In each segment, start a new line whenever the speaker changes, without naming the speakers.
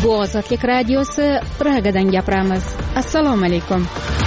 Bu Ozodlik radiosi, Pragadan gapiramiz. Assalomu alaykum.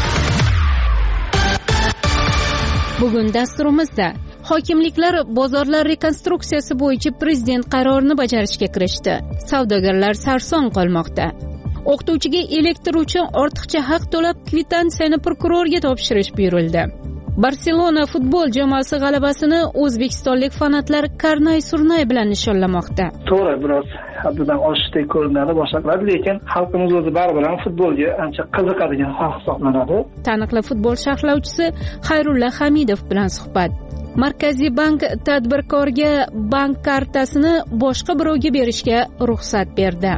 Bugun dasturimizda hokimliklar bozorlar rekonstruksiyasi bo'yicha prezident qarorini bajarishga kirishdi. Savdogarlar sarson qolmoqda. O'qituvchiga elektr uchun ortiqcha haq to'lab kvitantsiyani prokurorga topshirish buyurildi. Barselona futbol jamoasi g'alabasini o'zbekistonlik fanatlar karnay-surnay bilan nishonlamoqda.
To'g'ri, biroz haddidan oshishdek ko'rinadi boshqalar, lekin xalqimiz o'zi baribir ham futbolga ancha qiziqadigan xalq hisoblanadi.
Taniqli futbol sharhlovchisi Xayrulla Hamidov bilan suhbat. Markaziy bank tadbirkorga bank kartasini boshqa birovga berishga ruxsat berdi.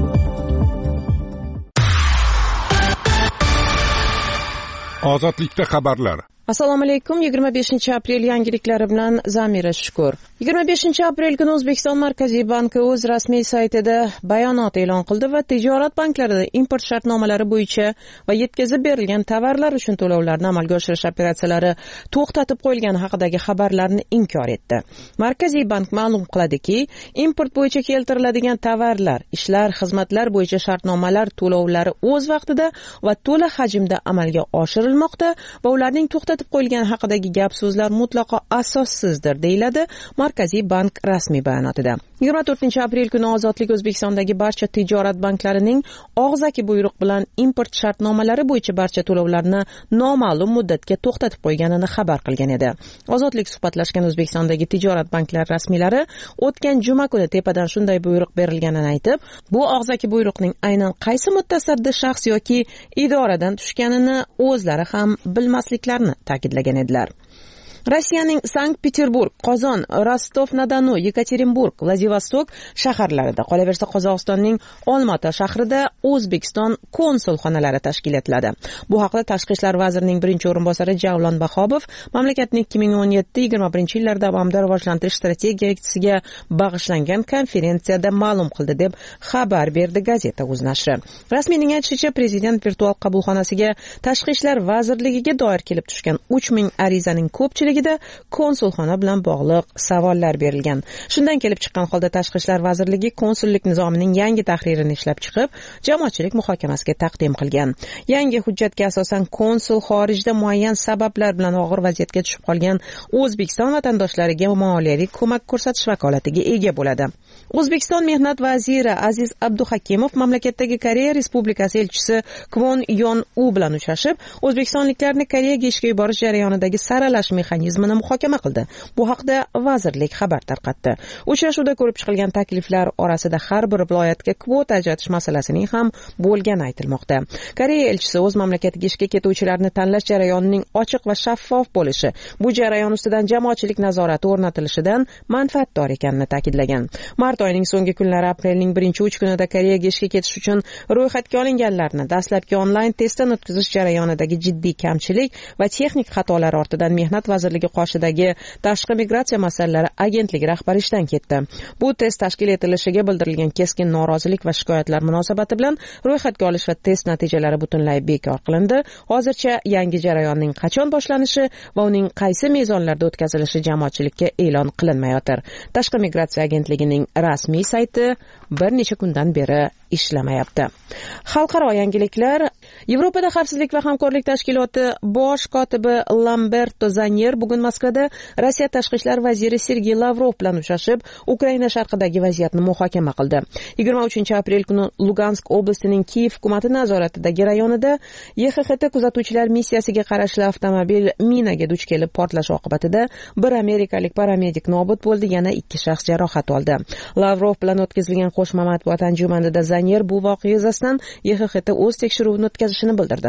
Ozodlikda xabarlar.
Assalomu alaykum. 25-aprel yangiliklari bilan Zamira Shukur. 25-aprel kuni O'zbekiston Markaziy banki o'z rasmiy saytida bayonot e'lon qildi va tijorat banklarida import shartnomalari bo'yicha va yetkazib berilgan tovarlar uchun to'lovlarni amalga oshirish operatsiyalari to'xtatib qo'yilgani haqidagi xabarlarni inkor etdi. Markaziy bank ma'lum qiladiki, import bo'yicha keltiriladigan tovarlar, ishlar, xizmatlar bo'yicha shartnomalar to'lovlari o'z vaqtida va to'la hajmda amalga oshirilmoqda va ularning to'xtatib qo'yilgani haqidagi gap-so'zlar mutlaqo asossizdir, deyiladi Markaziy bank rasmiy bayonotida. 24-aprel kuni Ozodlik O'zbekistondagi barcha tijorat banklarining og'zaki buyruq bilan import shartnomalari bo'yicha barcha to'lovlarni noma'lum muddatga to'xtatib qo'yganini xabar qilgan edi. Ozodlik suhbatlashgan O'zbekistondagi tijorat banklari rasmiylari o'tgan juma kuni tepadan shunday buyruq berilganini aytib, bu og'zaki buyruqning aynan qaysi mutasaddi shaxs yoki idoradan tushganini o'zlari ham bilmasliklarini ta'kidlagan edilar. Rossiyaning Sankt-Peterburg, Qozon, Rostov-na-Donu, Yekaterinburg, Vladivostok shaharlarida, qolaversa Qozog'istonning Olmaota shahrida O'zbekiston konsulxonalari tashkil etiladi. Bu haqda Tashqi ishlar vazirining birinchi o'rinbosari Javlon Bahobov mamlakatning 2017-2021 yillar davomida rivojlantirish strategiyasiga bag'ishlangan konferensiyada ma'lum qildi deb xabar berdi gazeta o'z nashri. Rasmiyning aytishicha, prezident virtual qabulxonasiga Tashqi ishlar vazirligiga doir kelib tushgan 3000 arizaning ko'pchiligi konsulxona bilan bog'liq savollar berilgan. Shundan kelib chiqqan holda Tashqi ishlar vazirligi konsullik nizomining yangi tahririni ishlab chiqib, jamoatchilik muhokamasiga taqdim qilgan. Yangi hujjatga asosan konsul xorijda muayyan sabablar bilan og'ir vaziyatga tushib qolgan O'zbekiston vatandoshlariga moliyaviy ko'mak ko'rsatish vakolatiga ega bo'ladi. O'zbekiston mehnat vaziri Aziz Abduhakimov mamlakatdagi Koreya Respublikasi elchisi Kwon Yon-u bilan uchrashib, o'zbekistonliklarni Koreyaga ishga yuborish jarayonidagi saralash mexanizmini muhokama qildi. Bu haqda vazirlik xabar tarqatdi. Uchrashuvda ko'rib chiqilgan takliflar orasida har bir viloyatga kvota ajratish masalasining ham bo'lgani aytilmoqda. Koreya elchisi o'z mamlakatiga ishga ketuvchilarni tanlash jarayonining ochiq va shaffof bo'lishi, bu jarayon ustidan jamoatchilik nazorati o'rnatilishidan manfaatdor ekanini ta'kidlagan. Mart oyining so'nggi kunlari aprelning 3 kunida Koreyaga ishga ketish uchun ro'yxatga olinganlarni dastlabki onlayn testdan o'tkazish jarayonidagi jiddiy kamchilik va texnik xatolar ortidan Mehnat vazirligi qoshidagi Tashqi migratsiya masalalari agentligi rahbari ishdan ketdi. Bu test tashkil etilishiga bildirilgan keskin norozilik va shikoyatlar munosabati bilan ro'yxatga olish va test natijalari butunlay bekor qilindi. Hozircha yangi jarayonning qachon boshlanishi va uning qaysi mezonlarda o'tkazilishi jamoatchilikka e'lon qilinmayotir. Tashqi migratsiya agentligining rasmiy sayti bir necha kundan beri ishlamayapti. Xalqaro yangiliklar. Yevropada xavfsizlik va hamkorlik tashkiloti bosh kotibi Lamberto Zanyer bugun Moskvada Rossiya tashqi ishlar vaziri Sergey Lavrov bilan uchrashib, Ukraina sharqidagi vaziyatni muhokama qildi. 23-aprel kuni Lugansk oblastining Kiyev hukumati nazoratidagi rayonida YXHT kuzatuvchilar missiyasiga qarashli avtomobil minaga duch kelib portlash oqibatida bir amerikalik paramedik nobud bo'ldi, yana 2 shaxs jarohat oldi. Lavrov bilan o'tkazilgan qo'shma matbuot anjumanida Zanyer bu voqea yuzasidan YXHT o'z tekshiruvini o'tkazishini bildirdi.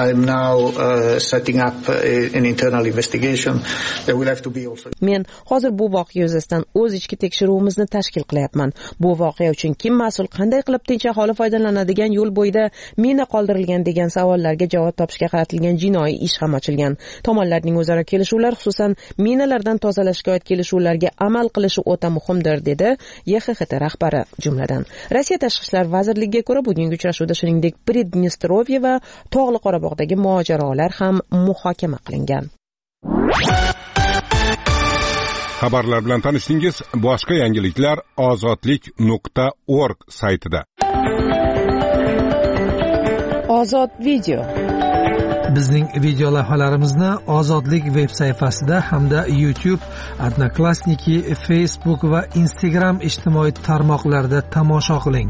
Men hozir bu voqea yuzasidan o'z ichki tekshiruvimizni tashkil qilyapman. Bu voqea uchun kim mas'ul, qanday qilib tinch aholi foydalanadigan yo'l bo'yida mina qoldirilgan degan savollarga javob topishga qaratilgan jinoiy ish ham ochilgan. Tomonlarning o'zaro kelishuvlar, xususan minalardan tozalashga oid kelishuvlarga amal qilishi o'ta muhimdir, dedi YXHT rahbari jumladan. Rossiya tashqi ishlar vazirligiga ko'ra, bugungi uchrashuvda shuningdek Pridnestrovye va Tog'li Qorabog'dagi mojarolar ham muhokama qilingan.
Xabarlar bilan tanishdingiz. Boshqa yangiliklar ozodlik.org saytida.
Ozod video.
Bizning video lavhalarimizni Ozodlik veb sayfasida hamda YouTube, Odnoklassniki, Facebook va Instagram ijtimoiy tarmoqlarida tomosha qiling.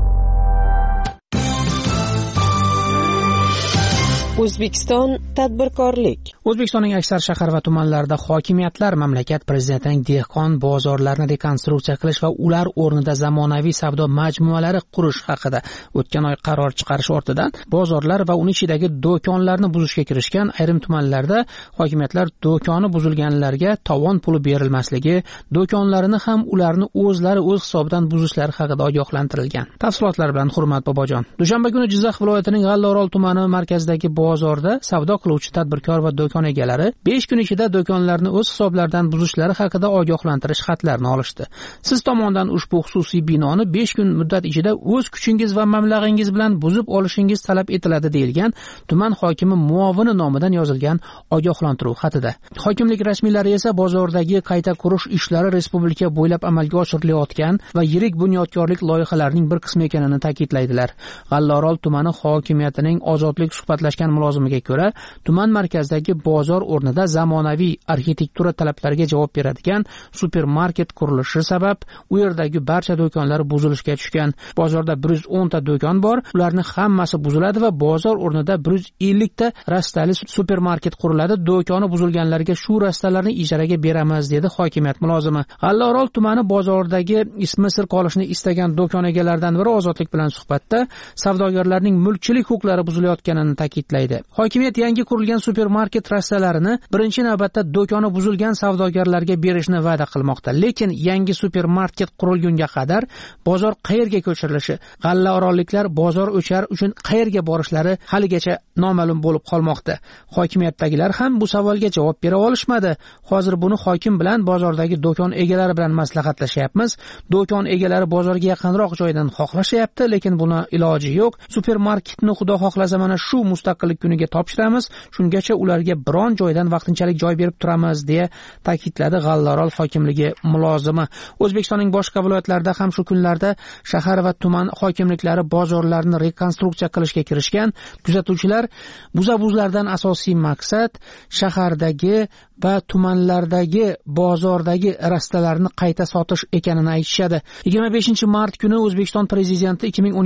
O'zbekiston tadbirkorlik.
O'zbekistonning aksar shahar va tumanlarida hokimiyatlar mamlakat prezidentining dehqon bozorlarini rekonstruksiya qilish va ular o'rnida zamonaviy savdo majmualari qurish haqida o'tgan oy qaror chiqarish ortidan bozorlar va uning ichidagi do'konlarni buzishga kirishgan. Ayrim tumanlarda hokimiyatlar do'koni buzilganlarga tovon puli berilmasligi, do'konlarini ham ularni o'z hisobidan buzishlari haqida ogohlantirilgan. Tafsilotlar bilan Hurmat Bobojon. Dushanba kuni Jizzax viloyatining G'allaorol tumani markazidagi bozorda savdo qiluvchi tadbirkor va do'kon egalari 5 kun ichida do'konlarni o'z hisoblaridan buzishlari haqida ogohlantirish xatlarini olishdi. Siz tomonidan ushbu xususiy binoni 5 kun muddat ichida o'z kuchingiz va mablag'ingiz bilan buzib olishingiz talab etiladi deyilgan tuman hokimi muovini nomidan yozilgan ogohlantiruv xatida. Hokimlik rasmiylari esa bozordagi qayta qurish ishlari respublika bo'ylab amalga oshirilayotgan va yirik bunyodkorlik loyihalarining bir qismi ekanini ta'kidlaydilar. G'allaorol tumani hokimiyatining ozodlik suhbatlashgan mulozimiga ko'ra, tuman markazidagi bozor o'rnida zamonaviy arxitektura talablariga javob beradigan supermarket qurilishi sabab u yerdagi barcha do'konlar buzilishga tushgan. Bozorda 110 ta do'kon bor, ularning hammasi buziladi va bozor o'rnida 150 ta rastali supermarket quriladi. Do'koni buzilganlarga shu rastalarni ijaraga beramiz, dedi hokimiyat mulozimi. G'allaorol tumani bozoridagi ismi sir qolishni istagan do'kon egalaridan biri Ozodlik bilan suhbatda savdogarlarning mulkchilik huquqlari buzilayotganini ta'kidlaydi. Hokimiyat yangi qurilgan supermarket rastalarini birinchi navbatda do'koni buzilgan savdogarlarga berishni va'da qilmoqda. Lekin yangi supermarket qurilgunga qadar bozor qayerga ko'chirilishi, g'allaorolliklar bozor o'char uchun qayerga borishlari haligacha noma'lum bo'lib qolmoqda. Hokimiyatdagilar ham bu savolga javob bera olishmadi. Hozir buni hokim bilan bozordagi do'kon egalari bilan maslahatlashyapmiz. Do'kon egalari bozorga yaqinroq joydan xohlashyapti, lekin buni iloji yo'q. Supermarketni xudo xohlasa mana shu mustaqillik kuniga topshiramiz, shungacha ularga biron joydan vaqtinchalik joy berib turamiz, deya ta'kidladi G'allaorol hokimligi mulozimi. O'zbekistonning boshqa viloyatlarida ham shu kunlarda shahar va tuman hokimliklari bozorlarni rekonstruksiya qilishga kirishgan. Kuzatuvchilar buzlardan asosiy maqsad shahardagi va tumanlardagi bozordagi rastalarni qayta sotish ekanini aytishadi. 25-mart kuni O'zbekiston prezidenti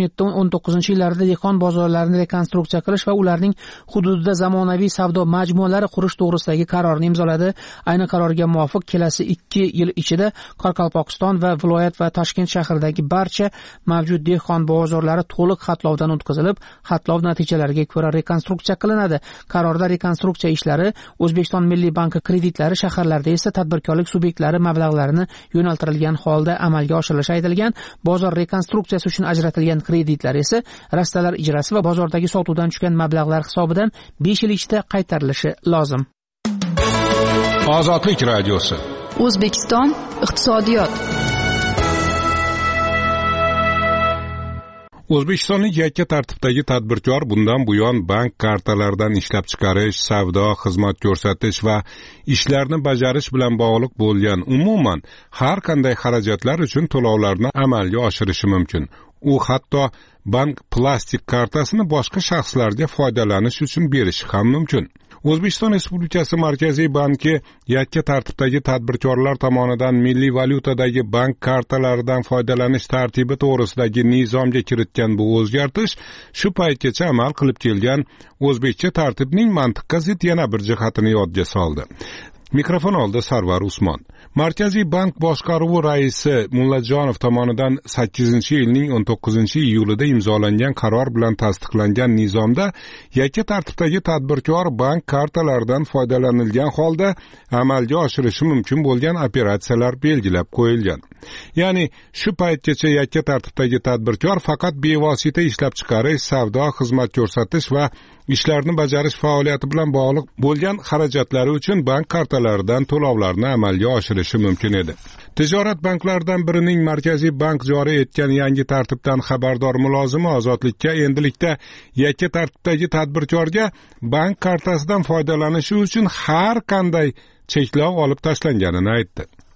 2017-19 dehqon bozorlarini rekonstruksiya qilish va ularning hududida zamonaviy savdo majmualari qurish to'g'risidagi qarorni imzoladi. Ayni qarorga muvofiq kelasi 2 yil ichida Qoraqalpog'iston va viloyat va Toshkent shahridagi barcha mavjud dehqon bozorlari to'liq xatlovdan o'tkazilib, xatlov natijalariga ko'ra rekonstruksiya qilinadi. Qarorda rekonstruksiya ishlari O'zbekiston Milliy banki kreditlari, shaharlarda esa tadbirkorlik subyektlari mablag'larini yo'naltirilgan holda amalga oshirilishi aytilgan. Bozor rekonstruksiyasi uchun ajratilgan kreditlar esa rastalar ijrasi va bozordagi sotuvdan tushgan mablag'lar hisobidan 5 yil ichida qaytarilishi lozim.
Ozodlik radiosi.
O'zbekiston iqtisodiyot.
O'zbekistonlik yakka tartibdagi tadbirkor bundan buyon bank kartalaridan ishlab chiqarish, savdo, xizmat ko'rsatish va ishlarni bajarish bilan bog'liq bo'lgan umuman har qanday xarajatlar uchun to'lovlarni amalga oshirishi mumkin. U hatto bank plastik kartasini boshqa shaxslarga foydalanish uchun berishi ham mumkin. O'zbekiston Respublikasi Markaziy banki yakka tartibdagi tadbirkorlar tomonidan milliy valyutadagi bank kartalaridan foydalanish tartibi to'g'risidagi nizomga kiritgan bu o'zgartish shu paytgacha amal qilib kelgan o'zbekcha tartibning mantiqqa zid yana bir jihatini yodga soldi. Mikrofon oldi Sarvar Usmon. Markaziy bank boshqaruvi raisi Mullajonov tomonidan 8-yilning 19-iyulida imzolangan qaror bilan tasdiqlangan nizomda yakka tartibdagi tadbirkor bank kartalaridan foydalanilgan holda amalga oshirishi mumkin bo'lgan operatsiyalar belgilab qo'yilgan. Ya'ni shu paytgacha yakka tartibdagi tadbirkor faqat bevosita ishlab chiqarish, savdo, xizmat ko'rsatish va ishlarni bajarish faoliyati bilan bog'liq bo'lgan xarajatlari uchun bank kartalaridan to'lovlarni amalga oshirishi mumkin edi. Tijorat banklaridan birining Markaziy bank joriy etgan yangi tartibdan xabardor mulozimi Ozodlikka endilikda yakka tartibdagi tadbirkorga bank kartasidan foydalanishi uchun har qanday cheklov olib tashlanganini aytdi.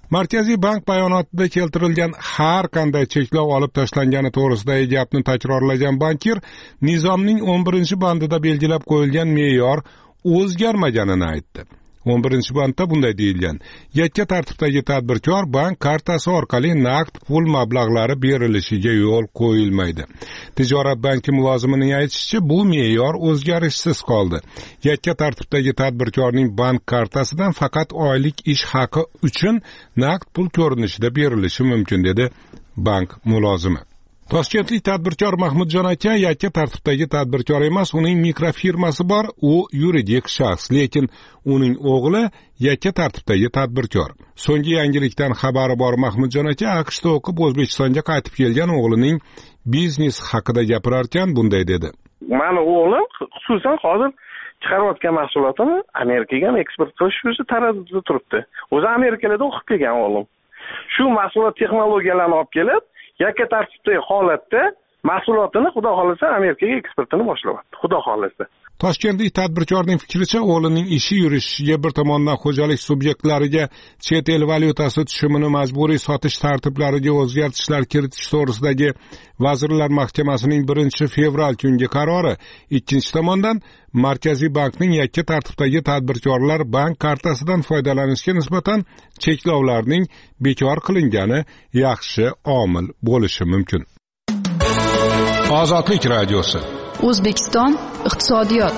Markaziy bank bayonotida keltirilgan har qanday cheklov olib tashlangani to'g'risidagi gapni takrorlagan bankir nizomning 11-bandida belgilab qo'yilgan me'yor o'zgarmaganini aytdi. 11-bandda bunday deyilgan: yakka tartibdagi tadbirkor bank kartasi orqali naqd pul mablag'lari berilishiga yo'l qo'yilmaydi. Tijorat banki mulozimining aytishicha, bu me'yor o'zgarishsiz qoldi. Yakka tartibdagi tadbirkorning bank kartasidan faqat oylik ish haqi uchun naqd pul ko'rinishida berilishi mumkin, dedi bank mulozimi. Toshkentlik tadbirkor Mahmudjon aka yakka tartibdagi tadbirkor emas, uning mikrofirmasi bor, u yuridik shaxs, lekin uning o'g'li yakka tartibdagi tadbirkor. So'nggi yangilikdan xabari bor Mahmudjon aka AQShda o'qib O'zbekistonga qaytib kelgan o'g'lining biznes haqida gapirarkan bunday dedi:
Mani o'g'lim xususan hozir chiqarayotgan mahsulotini Amerikaga ham eksport qilish uchun taraddudda turibdi. O'zi Amerikalarda o'qib kelgan o'g'lim. Shu mahsulot texnologiyalarini olib kelib, yakka tartibdagi holatda mahsulotini xudo xolasa Amerikaga eksportini boshlayapti. Xudo xolasa.
Toshkentlik tadbirkorning fikricha, o'g'lining ishi yurishiga bir tomondan xo'jalik subyektlariga chet el valyutasi tushumini majburiy sotish tartiblariga o'zgartishlar kiritish to'g'risidagi Vazirlar Mahkamasining 1-fevral kungi qarori, ikkinchi tomondan Markaziy bankning yakka tartibdagi tadbirkorlar bank kartasidan foydalanishga nisbatan cheklovlarning bekor qilingani yaxshi omil bo'lishi mumkin. Ozodlik radiosi.
O'zbekiston iqtisodiyot.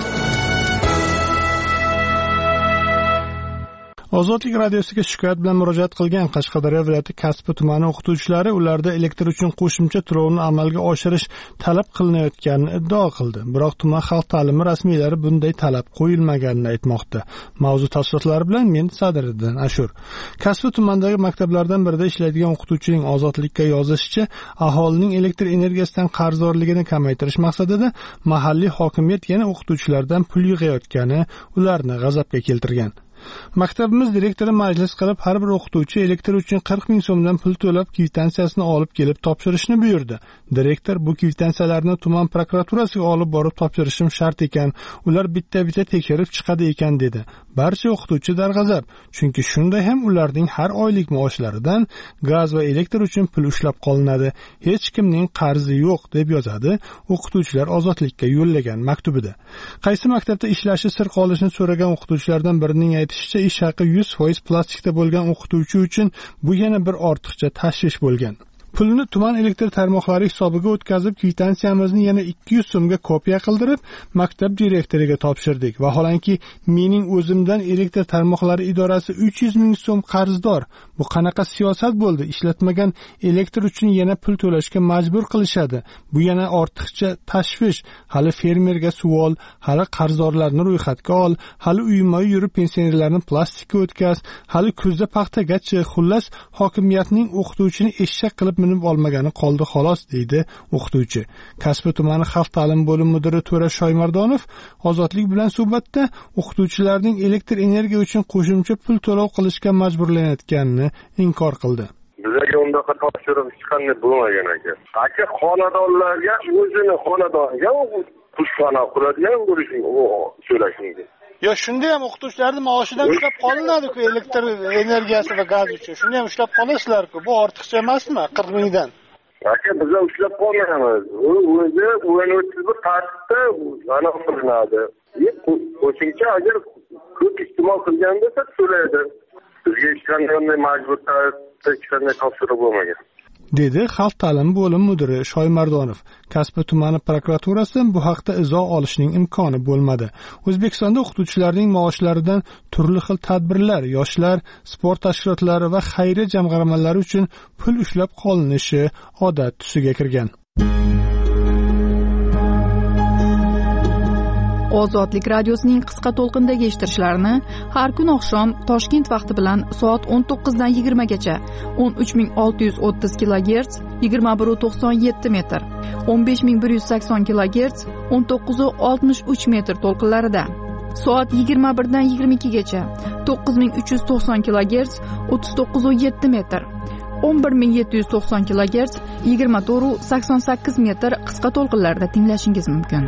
Ozodlik radiosiga shikoyat bilan murojaat qilgan Qashqadaryo viloyati Kasbi tumani o'qituvchilari ularda elektr uchun qo'shimcha to'lovni amalga oshirish talab qilinayotganini iddao qildi. Biroq tuman xalq ta'limi rasmiylari bunday talab qo'yilmaganini aytmoqda. Mavzu tafsilotlari bilan men Sadiriddin Ashur. Kasbi tumanidagi maktablardan birida ishlaydigan o'qituvchining Ozodlikka yozishicha, aholining elektr energiyasidan qarzdorligini kamaytirish maqsadida mahalliy hokimiyat yana o'qituvchilardan pul yig'ayotgani ularni g'azabga keltirgan. Maktabimiz direktori majlis qilib, har bir o'qituvchi elektr uchun 40 ming so'mdan pul to'lab kvitantsiyasini olib kelib topshirishni buyurdi. Direktor bu kvitansiyalarni tuman prokuraturasiga olib borib topshirishim shart ekan, ular bitta-bitta tekshirib chiqadi ekan dedi. Barcha o'qituvchi darg'azab, chunki shunday ham ularning har oylik maoshlaridan gaz va elektr uchun pul ushlab qolinadi. Hech kimning qarzi yo'q, deb yozadi o'qituvchilar Ozodlikka yo'llagan maktubida. Qaysi maktabda ishlashi sir qolishini so'ragan o'qituvchilardan birining aytishicha, ish haqi 100% plastikda bo'lgan o'qituvchi uchun bu yana bir ortiqcha tashvish bo'lgan. Pulni tuman elektr tarmoqlari hisobiga o'tkazib, kvitantsiyamizni yana 200 so'mga kopiya qildirib, maktab direktoriga topshirdik. Vaholanki mening o'zimdan elektr tarmoqlari idorasi 300 ming so'm qarzdor. Bu qanaqa siyosat bo'ldi? Ishlatmagan elektr uchun yana pul to'lashga majbur qilishadi. Bu yana ortiqcha tashvish. Hali fermerga savol, hali qarzdorlarni ro'yxatga ol, hali uyma-uy yurib pensionerlarni plastikka o'tkaz, hali kuzda paxtagachi, xullas hokimiyatning o'qituvchini eshak qilib minib olmagani qoldi xolos, deydi o'qituvchi. Kasbi tumani xalq ta'limi bo'limi mudiri To'ra Shoymardonov Ozodlik bilan suhbatda o'qituvchilarning elektr energiya uchun qo'shimcha pul to'lov qilishga majburlanayotganini inkor qildi.
Bizga undaqa topshiriq hech qanday bo'lmagan ekan. Aka xonadonlarga o'zini xonadoniga pushxona quradigan bo'lishing so'rashingiz.
Yo, shunda ham o'qituvchilarning maoshidan ushlab qolinadi-ku, elektr energiyasi va gaz uchun. Shunda ham ushlab qolasizlar-ku. Bu ortiqcha emasmi? 40 mingdan.
Aka, biz ushlab qolmaymiz. O'zi 11 tartibda mana qilinadi. Qo'shimcha agar ko'p iste'mol qilgan bo'lsa to'laydi. Bizga hech qanday majburiyat, hech qanday topshiriq bo'lmagan,
dedi xalq ta'limi bo'limi mudiri Shoymardonov. Kasbi tumani prokuraturasidan bu haqda izoh olishning imkoni bo'lmadi. O'zbekistonda o'qituvchilarning maoshlaridan turli xil tadbirlar, yoshlar, sport tashkilotlari va xayriya jamg'armalari uchun pul ushlab qolinishi odat tusiga kirgan.
Ozodlik radiosining qisqa to'lqindagi eshittirishlarini har kun oqshom Toshkent vaqti bilan soat 19 dan 20 gacha 13630 kHz 2197 metr, 15180 kHz 1963 metr to'lqinlarida, soat 21 dan 22 gacha 9390 kHz 3907 metr, 11790 kHz 2488 metr qisqa to'lqinlarda tinglashingiz mumkin.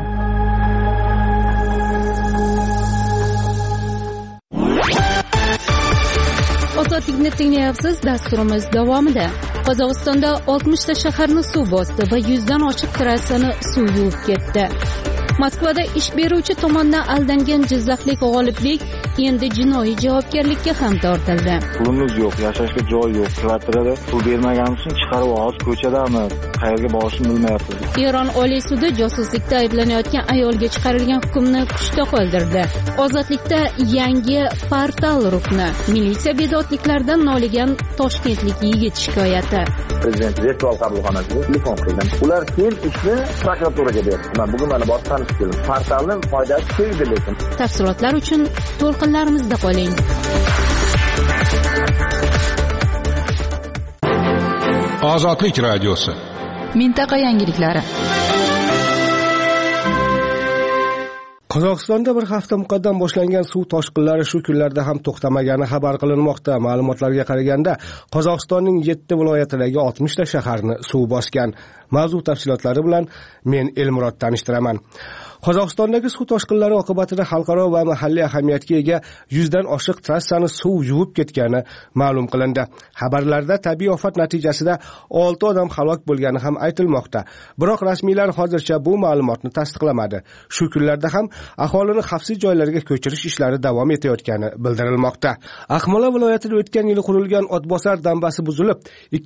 Ozodlikni tinglayapsiz. Dasturimiz davomida Qozog'istonda 60 ta shaharni suv bosdi va 100 dan oshiq trassani suv yuvib ketdi. Moskvada ish beruvchi tomonidan aldangan jizzaxlik g'oliblik endi jinoiy javobgarlikka ham tortildi.
Pulimiz yo'q, yashashga joy yo'q. Kvartirada pul bermaganimiz uchun chiqarib hozir ko'chadamiz. Qayerga borishni bilmayapmiz.
Eron Oliy sudi josuslikda ayblanayotgan ayolga chiqarilgan hukmni kuchda qoldirdi. Ozodlikda yangi portal rukni. Militsiya bedodliklaridan noligan toshkentlik yigit shikoyati.
Prezident virtual qabulxonasiga telefon qildim. Ular keyin ishni prokuraturaga berdi. Men bugun mana borib tanishib keldim. Portalning foydasi tegdi lekin.
Tafsilotlar uchun to'lqinlarimizda qoling.
Ozodlik radiosi.
Mintaqa yangiliklari.
Qozog'istonda bir hafta muqaddam boshlangan suv toshqinlari shu kunlarda ham to'xtamagani xabar qilinmoqda. Ma'lumotlarga qaraganda, Qozog'istonning 7 viloyatidagi 60 ta shaharni suv bosgan. Mavzu tafsilotlari bilan men Elmurod tanishtiraman. Qozog'istondagi suv toshqinlari oqibatida xalqaro va mahalliy ahamiyatga ega 100 dan oshiq trassani suv yuvib ketgani ma'lum qilindi. Xabarlarda tabiiy ofat natijasida 6 odam halok bo'lgani ham aytilmoqda. Biroq rasmiylar hozircha bu ma'lumotni tasdiqlamadi. Shu kunlarda ham aholini xavfsiz joylarga ko'chirish ishlari davom etayotgani bildirilmoqda. Akmola viloyatida o'tgan yil qurilgan Otbosar dambasi buzilib,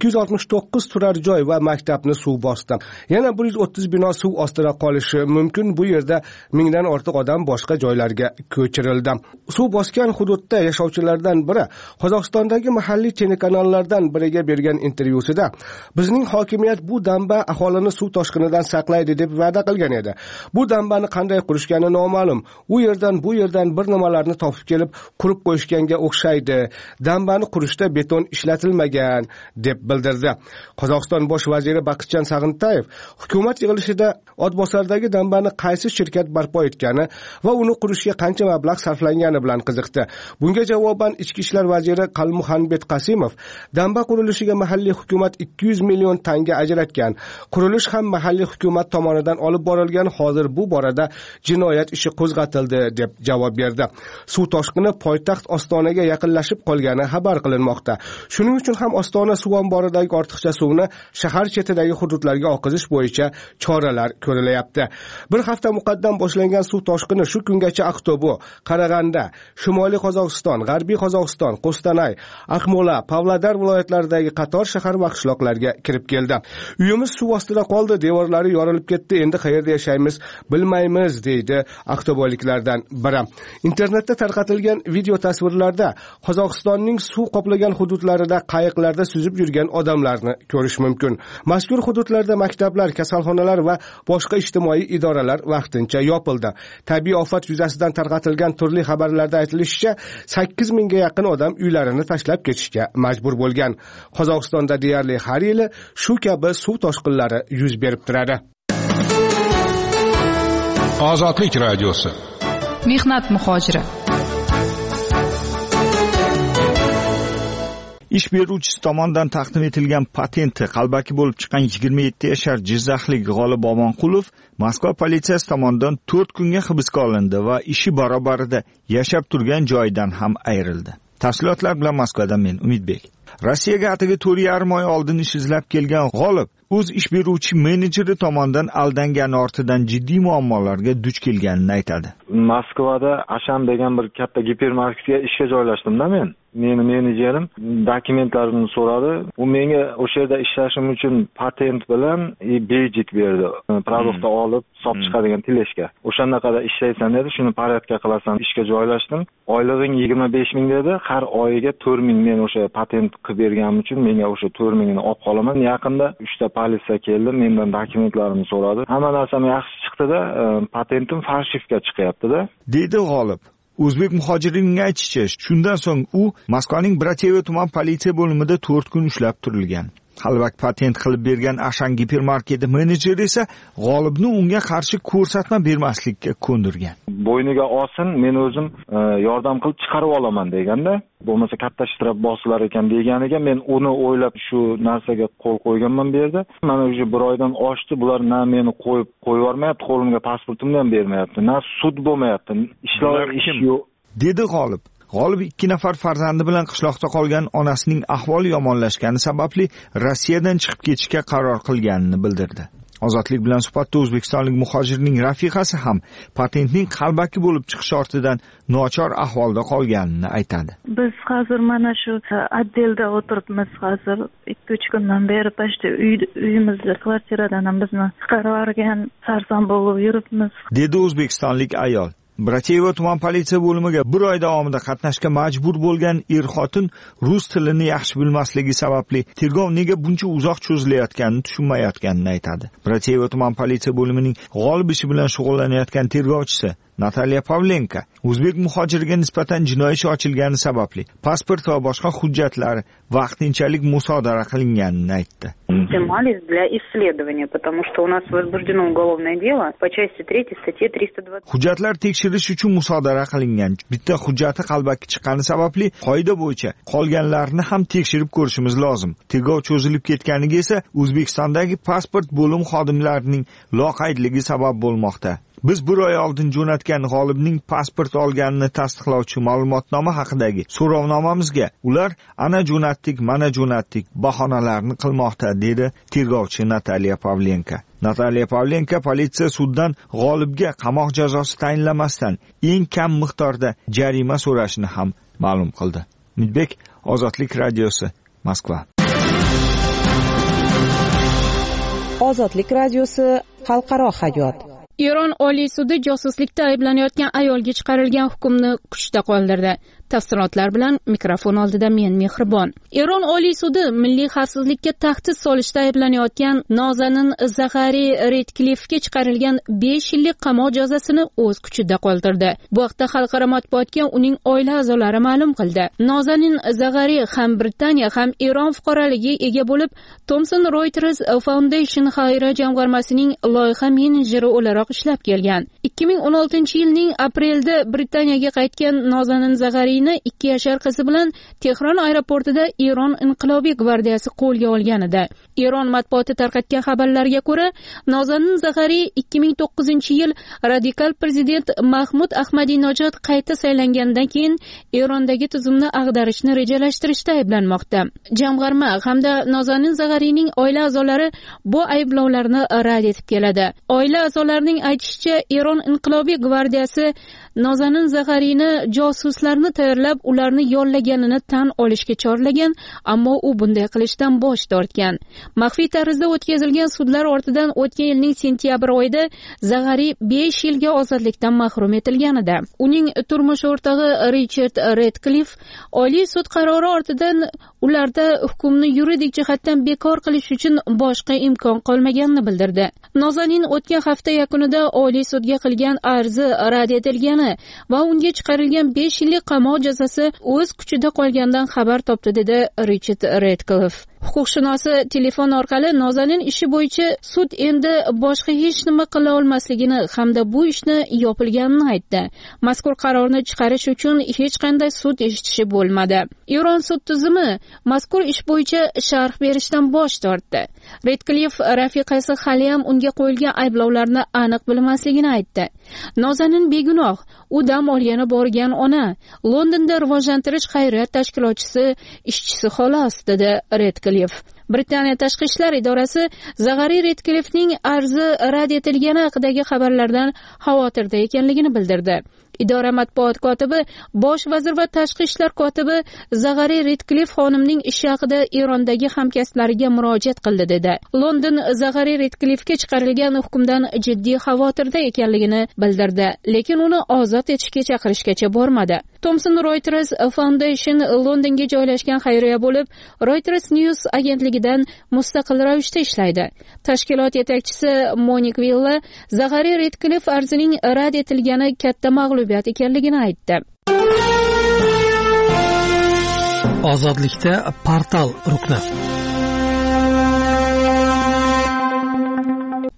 269 turar joy va maktabni suv bosdi. Yana 130 bino suv ostida qolishi mumkin. Bu yerda mingdan ortiq odam boshqa joylarga ko'chirildi. Suv bosgan hududda yashovchilardan biri Qozog'istondagi mahalliy telekanallardan biriga bergan intervyusida bizning hokimiyat bu damba aholini suv toshqinidan saqlaydi deb va'da qilgan edi. Bu dambani qanday qurishgani noma'lum. U yerdan bu yerdan bir nimalarni topib kelib qurib qo'yishganga o'xshaydi. Dambani qurishda beton ishlatilmagan deb bildirdi. Qozog'iston bosh vaziri Baqitjon Sag'intayev hukumat yig'ilishida Otbosardagi dambani qaysi shirkat barpo etgani va uni qurishga qancha mablag' sarflangani bilan qiziqdi. Bunga javoban Ichki ishlar vaziri Qalmuxanbet Qasimov damba qurilishiga mahalliy hukumat 200 million tanga ajratgan. Qurilish ham mahalliy hukumat tomonidan olib borilgan. Hozir bu borada jinoyat ishi qo'zg'atildi deb javob berdi. Suv toshqini poytaxt Ostonaga yaqinlashib qolgani xabar qilinmoqda. Shuning uchun ham Ostona suv omboridagi ortiqcha suvni shahar chetidagi hududlarga oqizish bo'yicha choralar ko'rilyapti. Bir hafta muqaddam boshlangan suv toshqini shu kungacha Aqto'bo, Qarag'anda, Shimoliy Qozog'iston, G'arbiy Qozog'iston, Qo'stanay, Akmola, Pavlodar viloyatlaridagi qator shahar va qishloqlarga kirib keldi. Uyimiz suv ostida qoldi, devorlari yorilib ketdi, endi qayerda yashaymiz bilmaymiz deydi Aqto'boliklardan biri. Internetda tarqatilgan video tasvirlarda Qozog'istonning suv qoplagan hududlarida qayiqlarda suzib yurgan odamlarni ko'rish mumkin. Mazkur hududlarda maktablar, kasalxonalar va boshqa ijtimoiy idoralar vaqtincha yopildi. Tabiiy ofat yuzasidan tarqatilgan turli xabarlarda aytilishicha, 8 mingga yaqin odam uylarini tashlab ketishga majbur bo'lgan. Qozog'istonda deyarli har yili shu kabi suv toshqinlari yuz berib turadi.
Ozodlik radiosi.
Mehnat muhojiri.
Ish beruvchisi tomonidan taqdim etilgan patenti qalbaki bo'lib chiqqan 27 yashar jizzaxlik G'olib Omonqulov Moskva politsiyasi tomonidan 4 kunga hibsga olindi va ishi barobarida yashab turgan joyidan ham ayrildi. Tafsilotlar bilan Moskvadan men Umidbek. Rossiyaga atigi 4,5 oy oldin ish izlab kelgan G'olib o'z ish beruvchi menejeri tomonidan aldangani ortidan jiddiy muammolarga duch kelganini aytadi.
Moskvada Asham degan bir katta gipermarketga ishga joylashdim-da men. Meni menejerim dokumentlarimni so'radi. U menga o'sha yerda ishlashim uchun patent bilan bejik berdi. Produktni olib sotib chiqadigan tileshga. O'shandaqada ishlaysan dedi, shuni paradga qilasan. Ishga joylashdim. Oylig'ing 25 ming dedi. Har oyiga 4 ming men o'sha patent qilib berganim uchun menga o'sha 4 mingni olib qolaman. Yaqinda 3 ta politsiya keldi, mendan dokumentlarimni so'radi. Hamma narsam yaxshi chiqdi-da, patentim falshifga chiqyapti-da,
dedi G'olib. O'zbek muhojirining aytishicha, shundan so'ng u Moskvaning Bratevo tuman politsiya bo'limida 4 kun ushlab turilgan. Qalbak patent qilib bergan Ashan gipermarketi menejeri esa G'olibni unga qarshi ko'rsatma bermaslikka ko'ndirgan.
Bo'yniga olsin, men o'zim yordam qilib chiqarib olaman deganda, bo'lmasa katta shtraf bosilar ekan deganiga men uni o'ylab shu narsaga qo'l qo'yganman bu yerda. Mana o'sha 1 oydan oshdi, bular na meni qo'yib qo'yvormayapti, qo'limga pasportimni ham bermayapti, na sud bo'lmayapti, ishlar ish yo'q,
dedi G'olib. G'olib 2 nafar farzandi bilan qishloqda qolgan onasining ahvoli yomonlashgani sababli Rossiyadan chiqib ketishga qaror qilganini bildirdi. Ozodlik bilan suhbatda o'zbekistonlik muhojirning rafiqasi ham patentning qalbaki bo'lib chiqish ortidan nochor ahvolda qolganini aytadi.
Biz hozir mana shu отделda o'tiribmiz. Hozir 2-3 kundan beri pashta uyimizda kvartiradan ham bizni chiqarib yuborgan, sarson bo'lib yuribmiz,
dedi o'zbekistonlik ayol. Bratiyeva tuman politsiya bo'limiga 1 oy davomida qatnashga majbur bo'lgan er-xotin rus tilini yaxshi bilmasligi sababli tergov nega buncha uzoq cho'zilayotganini tushunmayotganini aytadi. Bratiyeva tuman politsiya bo'limining g'olib ishi bilan shug'ullanayotgan tergovchisi Nataliya Pavlenko o'zbek muhojiriga nisbatan jinoiy ish ochilgani sababli pasport va boshqa hujjatlari vaqtinchalik musodara qilinganini aytdi.
Изымались для исследования, потому что у нас возбуждено уголовное дело по части 3 статьи 320.
Hujjatlar tekshirish uchun musodara qilingan. Bitta hujjati qalbaki chiqqani sababli qoida bo'yicha qolganlarni ham tekshirib ko'rishimiz lozim. Tergov cho'zilib ketganiga esa O'zbekistondagi pasport bo'lim xodimlarining loqaydligi sabab bo'lmoqda. Biz 1 oy oldin jo'natgan g'olibning pasport olganini tasdiqlovchi ma'lumotnoma haqidagi so'rovnomamizga ular ana jo'natdik, mana jo'natdik bahonalarni qilmoqda, dedi tergovchi Nataliya Pavlenko. Nataliya Pavlenko politsiya suddan g'olibga qamoq jazosi tayinlamasdan eng kam miqdorda jarima so'rashini ham ma'lum qildi. Midbek, Ozodlik radiosi, Moskva.
Ozodlik radiosi, xalqaro hayot.
Eron Oliy sudi josuslikda ayblanayotgan ayolga chiqarilgan hukmni kuchda qoldirdi. Tafsilotlar bilan mikrofon oldida men Mehribon. Eron Oliy sudi milliy xavfsizlikka tahdid solishda ayblanayotgan Nozanin Zaghari Redcliffga chiqarilgan 5 yillik qamoq jazosini o'z kuchida qoldirdi. Bu haqda xalqaro matbuotga uning oila a'zolari ma'lum qildi. Nozanin Zaghari ham Britaniya ham Eron fuqaroligiga ega bo'lib, Thomson Reuters Foundation xayriya jamg'armasining loyiha menejeri o'laroq ishlab kelgan. 2016-yilning aprelda Britaniyaga qaytgan Nozanin Zaghari 2 yashar qizi bilan Tehron aeroportida Eron inqilobiy gvardiyasi qo'lga olgan edi. Eron matbuoti tarqatgan xabarlarga ko'ra, Nozanin Zaghari 2009-yil radikal prezident Mahmud Ahmadinejod qayta saylangandan keyin Erondagi tuzumni ag'darishni rejalashtirishda ayblanmoqda. Jamg'arma hamda Nozanin Zagharining oila a'zolari bu ayblovlarni rad etib keladi. Oila a'zolarining aytishicha, Eron inqilobiy gvardiyasi Nozanin Zagharini josuslarni tayyorlab, ularni yollaganini tan olishga chorlagan, ammo u bunday qilishdan bosh tortgan. Maxfiy tarzda o'tkazilgan sudlar ortidan o'tgan yilning sentyabr oyida Zaghari 5 yilga ozodlikdan mahrum etilgan edi. Uning turmush o'rtog'i Richard Redcliffe Oliy sud qarori ortidan ularda hukmni yuridik jihatdan bekor qilish uchun boshqa imkon qolmaganini bildirdi. Nozanin o'tgan hafta yakunida Oliy sudga qilgan arzi rad etilgani va unga chiqarilgan 5 yillik qamoq jazosi o'z kuchida qolgandan xabar topdi, dedi Richard Redcliffe. Huquqshunosi telefon orqali Nozanin ishi bo'yicha sud endi boshqa hech nima qila olmasligini hamda bu ishni yopilganini aytdi. Mazkur qarorni chiqarish uchun hech qanday sud eshitishi bo'lmadi. Eron sud tizimi mazkur ish bo'yicha sharh berishdan bosh tortdi. Redcliffe rafiqasi hali ham unga qo'yilgan ayblovlarni aniq bilmasligini aytdi. Nozanin begunoh, u dam olgani borgan ona, Londonda rivojlantirish xayriyat tashkilotchisi, ishchisi xolos, dedi Redcliffe. Britaniya tashqi ishlar idorasi Zaghari Redcliffening arzi rad etilgani haqidagi xabarlardan xavotirda ekanligini bildirdi. Idora matbuot kotibi, bosh vazir va tashqi ishlar kotibi Zaghari Redcliffe xonimning ishi haqida Erondagi hamkasblariga murojaat qildi, dedi. London Zaghari Redcliffega chiqarilgan hukmdan jiddiy xavotirda ekanligini bildirdi, lekin uni ozod etishga chaqirishgacha bormadi. Thomson Reuters Foundation Londonga joylashgan xayriya bo'lib, Reuters News agentligidan mustaqil ravishda ishlaydi. Tashkilot yetakchisi Monik Villa Zaghari Redcliffe arzining rad etilgani katta mag'lubiyat ekanligini aytdi.
Ozodlikda portal rukni.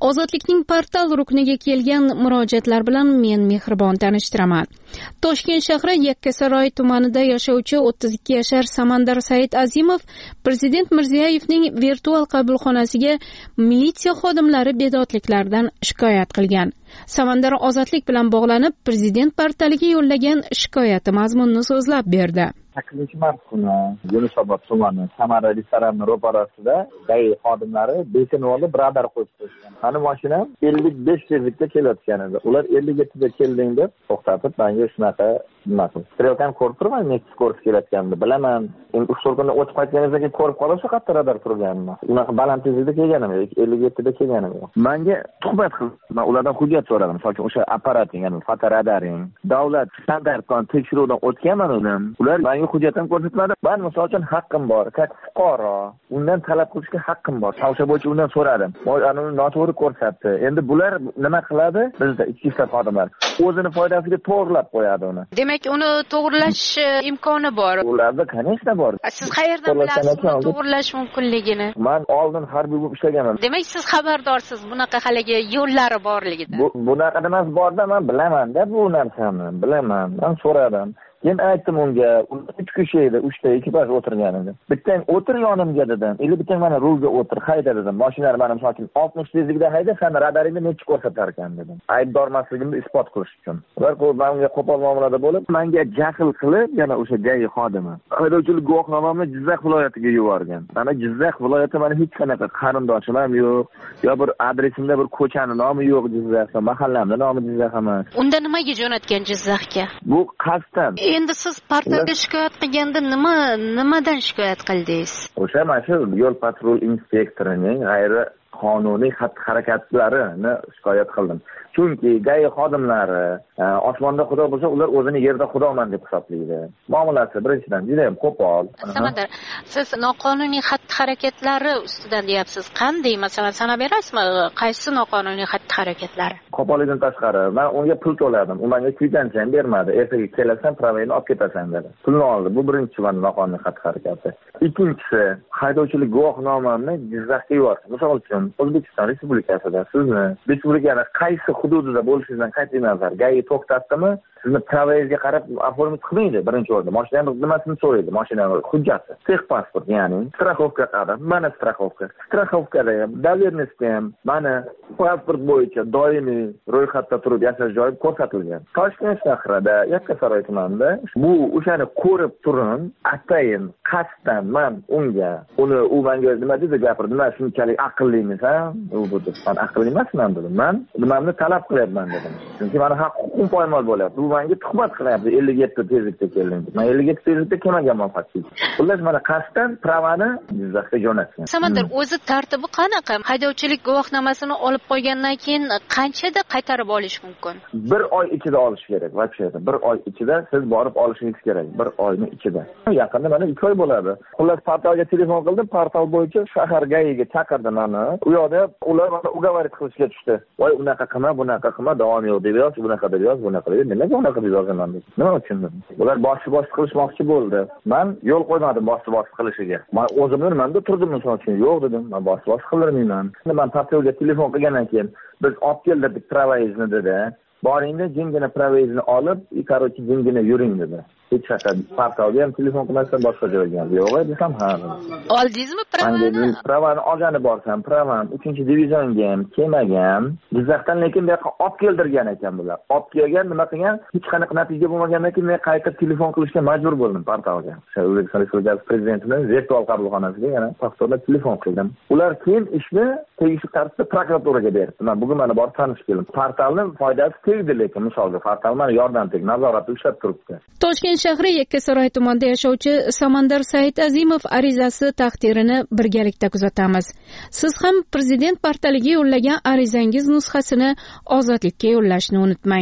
Ozodlikning portal rukniga kelgan murojaatlar bilan men Mehribon tanishtiraman. Toshkent shahri Yakkasaroy tumanida yashovchi 32 yashar Samandar Said Azimov Prezident Mirziyoyevning virtual qabulxonasiga militsiya xodimlari bedodliklardan shikoyat qilgan. Samandar ozodlik bilan bog'lanib, Prezident portaliga yo'llagan shikoyati mazmunini so'zlab berdi.
8-mart kuni Yunusobod tumani Samara restorani ro'parasida DAI xodimlari bekinvolni birodar qo'yib qo'yishgan. Mani mashinam 55 tezlikda kelayotgan edi. Ular 57 da kelding deb to'xtatib, menga shunaqa nima qildi. Strelkani ko'rib turman, necha ko'rib kelayotganini bilaman. Endi ushbu kunda o'tib qaytganingizda ko'rib qolsa qayerda radar turganini. Unaqa baland tezlikda kelganim yo'q, 57 da kelganim yo'q. Menga tuhmat qildi. Men ulardan hujjat so'radim. Masalan, o'sha apparating, ya'ni fotoradaring, davlat standartdan tekshiruvdan o'tganman ular. Ular menga hujjatim ko'rsatmadi. Men misol uchun haqqim bor, fuqaro. Undan talab qilishga haqqim bor. O'sha bo'yicha undan so'radim. Uni noto'g'ri ko'rsatdi. Endi bular nima qiladi? Bizda ichki ishlar xodimlar o'zini foydasiga to'g'rilab qo'yadi uni.
Demak, uni to'g'rilash imkoni bor.
Ularda, конечно, bor.
Siz qayerdan bilasiz uni to'g'rilash mumkinligini?
Men oldin harbiy bo'lib ishlaganman.
Demak, siz xabardorsiz bunaqa haligi yo'llari borligidan.
Bunaqa emas borda, men bilaman-da bu narsani. Bilaman. Men so'radim. Keyin aytdim unga, 3 kishi edi, 3 ta ekipaj o'tirgan edi. Bittang o'tir yonimga dedim. Bittang mana rulga o'tir, hayda dedim. Mashinani mana masalan 60 tezlikda hayda, sen radaringda necha ko'rsatar ekan dedim. Aybdormasligimni isbot qilish uchun. Ular menga qo'pol muomalada bo'lib, menga jahl qilib, yana o'sha DAI xodimi haydovchilik guvohnomamni Jizzax viloyatiga yuborgan. Mana Jizzax viloyati mana hech qanaqa qarindoshim ham yo'q, yo bir adresimda bir ko'chani nomi yo'q Jizzaxda, mahallamda nomi Jizzax emas.
Unda nimaga jo'natgan Jizzaxga?
Bu qasddan.
Endi siz portalga shikoyat qilganda nimadan shikoyat qildingiz?
O'sha mana shu yo'l patrul inspektorining g'ayri qonuniy xatti-harakatlarini shikoyat qildim. Chunki DAI xodimlari osmonda xudo bo'lsa, ular o'zini yerda xudoman deb hisoblaydi. Muomalasi birinchidan juda ham qo'pol.
Samandar, siz noqonuniy xatti-harakatlari ustidan deyapsiz. Qanday, masalan, sanab berasizmi? Qaysi noqonuniy xatti-harakatlari?
Qo'pollikdan tashqari, men unga pul to'ladim. U menga kvitansiya ham bermadi. Ertaga kelasan, pravayni olib ketasan dedi. Pulni oldi. Bu birinchi mana noqonuniy xatti-harakati. Ikkinchisi, haydovchilik guvohnomamni Jizzaxga yubordi. Misol uchun, O'zbekiston Respublikasida sizni respublikani qaysi hududida bo'lishingizdan qat'iy nazar DAI to'xtatdimi, sizni pravayizga qarab oformit qilmaydi birinchi o'rinda. Mashinani nimasini so'raydi? Mashinani hujjati, texpasport, ya'ni страховка qiladi. Mana страховка. Страховкada ham, доверенностьda ham mana pasport bo'yicha doimiy ro'yxatda turib yashash joyi ko'rsatilgan. Toshkent shahrida, Yakkasaroy tumanida bu o'shani ko'rib turib, atayin qasddan men unga u menga nima dedi gapirdi, "Men shunchalik aqllimisan?" U dedi, "Men aqlli emasman" dedim. "Men nimamni talab qilyapman" dedim. Chunki meni haq-huquqim poymol bo'lyapti. Bu menga tuhmat qilyapti. 57 tezlikda keldim. Men 57 tezlikda kelmaganman faktik. Xullas mana qasddan pravani Jizzaxga jo'natgan.
Samandar, o'zi tartibi qanaqa? Haydovchilik guvohnomasini olib qo'ygandan keyin qanchada qaytarib olish mumkin?
1 oy ichida olish kerak. Vaqtida 1 oy ichida siz borib olishingiz kerak. 1 oyning ichida. Yaqinda mana 2 oy bo'ladi. Xullas portalga telefon qildim, portal bo'yicha shahar GAIga chaqirdim meni. U yoqda ular mana ugovorit qilishga tushdi. Voy, unaqa qilma, bunaqa qilma, davom yo'q deb yoz, bunaqa deb yoz, bunaqa deb. Nimaga unaqa deb yozaman deb. Nima uchun? Ular boshqa qilishmoqchi bo'ldi. Men yo'l qo'ymadim boshqa qilishiga. Men o'zimni nimanda turdim misol uchun. Yo'q dedim. Men boshqa qildirmayman. Men portalga telefon qilgandan keyin biz olib keldik pravoyizni dedi. Boringda jingina pravoyizni olib, короче, jingina yuring dedi. Hech qanaqa portalga ham telefon qilmasdan boshqa joyga. Yo'q desam, ha.
Oldingizmi pravani?
Pravani olgani borsam, pravan 3-divizionga ham kelmagan. Jizzaxdan lekin bu yoqqa olib keldirgan ekan bular. Olib kelgan, nima qilgan? Hech qanaqa natija bo'lmagandan keyin men qaytib telefon qilishga majbur bo'ldim portalga. O'zbekiston Respublikasi Prezidentining virtual qabulxonasiga yana paxtorda telefon qildim. Ular keyin ishni tegishli tartibda prokuraturaga berdi. Men bugun mana borib tanishib keldim. Portalning foydasi tegdi, lekin misolga portal mana yordam tegdi, nazoratda ushlab turibdi.
Toshkent shahri Yakkasaroy tumanida yashovchi Samandar Said Azimov arizasi taqdirini birgalikda kuzatamiz. Siz ham Prezident portaliga yo'llagan arizangiz nusxasini Ozodlikka yo'llashni unutmang.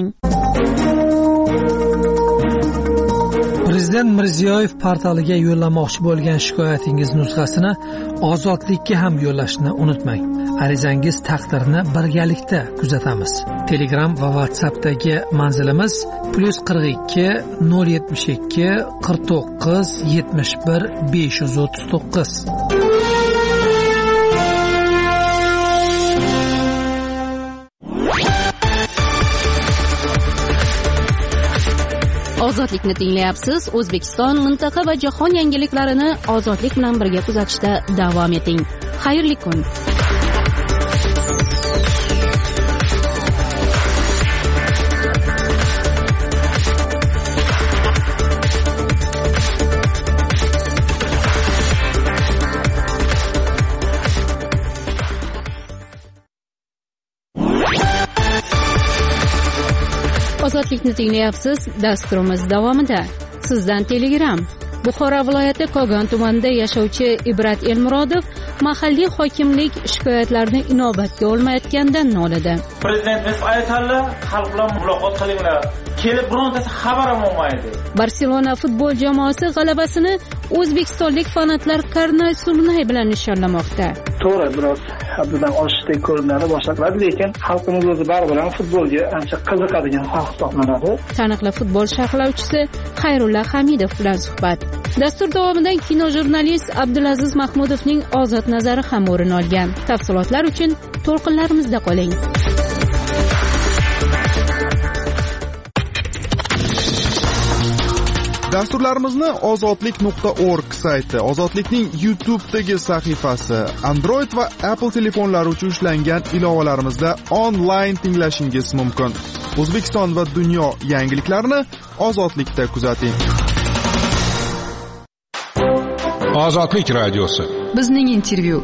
Prezident Mirziyoyev portaliga yo'llamoqchi bo'lgan shikoyatingiz nusxasini Ozodlikka ham yo'llashni unutmang. Arizangiz taqdirini birgalikda kuzatamiz. Telegram va WhatsAppdagi manzilimiz +42 072 49 71 539.
Ozodlikni tinglayapsiz. O'zbekiston, mintaqa va jahon yangiliklarini ozodlik bilan birga kuzatishda davom eting. Xayrli kun. Ozodlikni tinglayapsiz. Dasturimiz davomida sizdan Telegram. Buxoro viloyati Kogon tumanida yashovchi Ibrat Elmurodov mahalliy hokimlik shikoyatlarini inobatga olmayotganidan nolidi.
Prezidentimiz aytadilar, xalq bilan muloqot qilinglar. Kelib birontasi xabar ham olmaydi.
Barselona futbol jamoasi g'alabasini o'zbekistonlik fanatlar Karnay Surnay bilan nishonlamoqda.
To'g'ri, biroz haddidan oshishdek ko'rinadi boshqalar, lekin xalqimiz o'zi baribir ham futbolga ancha qiziqadigan xalq hisoblanadi.
Taniqli futbol sharhlovchisi Xayrulla Hamidov bilan suhbat. Dastur davomida kinojurnalist Abdulaziz Mahmudovning ozod nazari ham o'rin olgan. Tafsilotlar uchun to'lqinlarimizda qoling.
Dasturlarimizni ozodlik.org sayti, Ozodlikning YouTube'dagi sahifasi, Android va Apple telefonlari uchun ishlangan ilovalarimizda onlayn tinglashingiz mumkin. O'zbekiston va dunyo yangiliklarini Ozodlikda kuzating.
Ozodlik radiosi.
Bizning intervyu.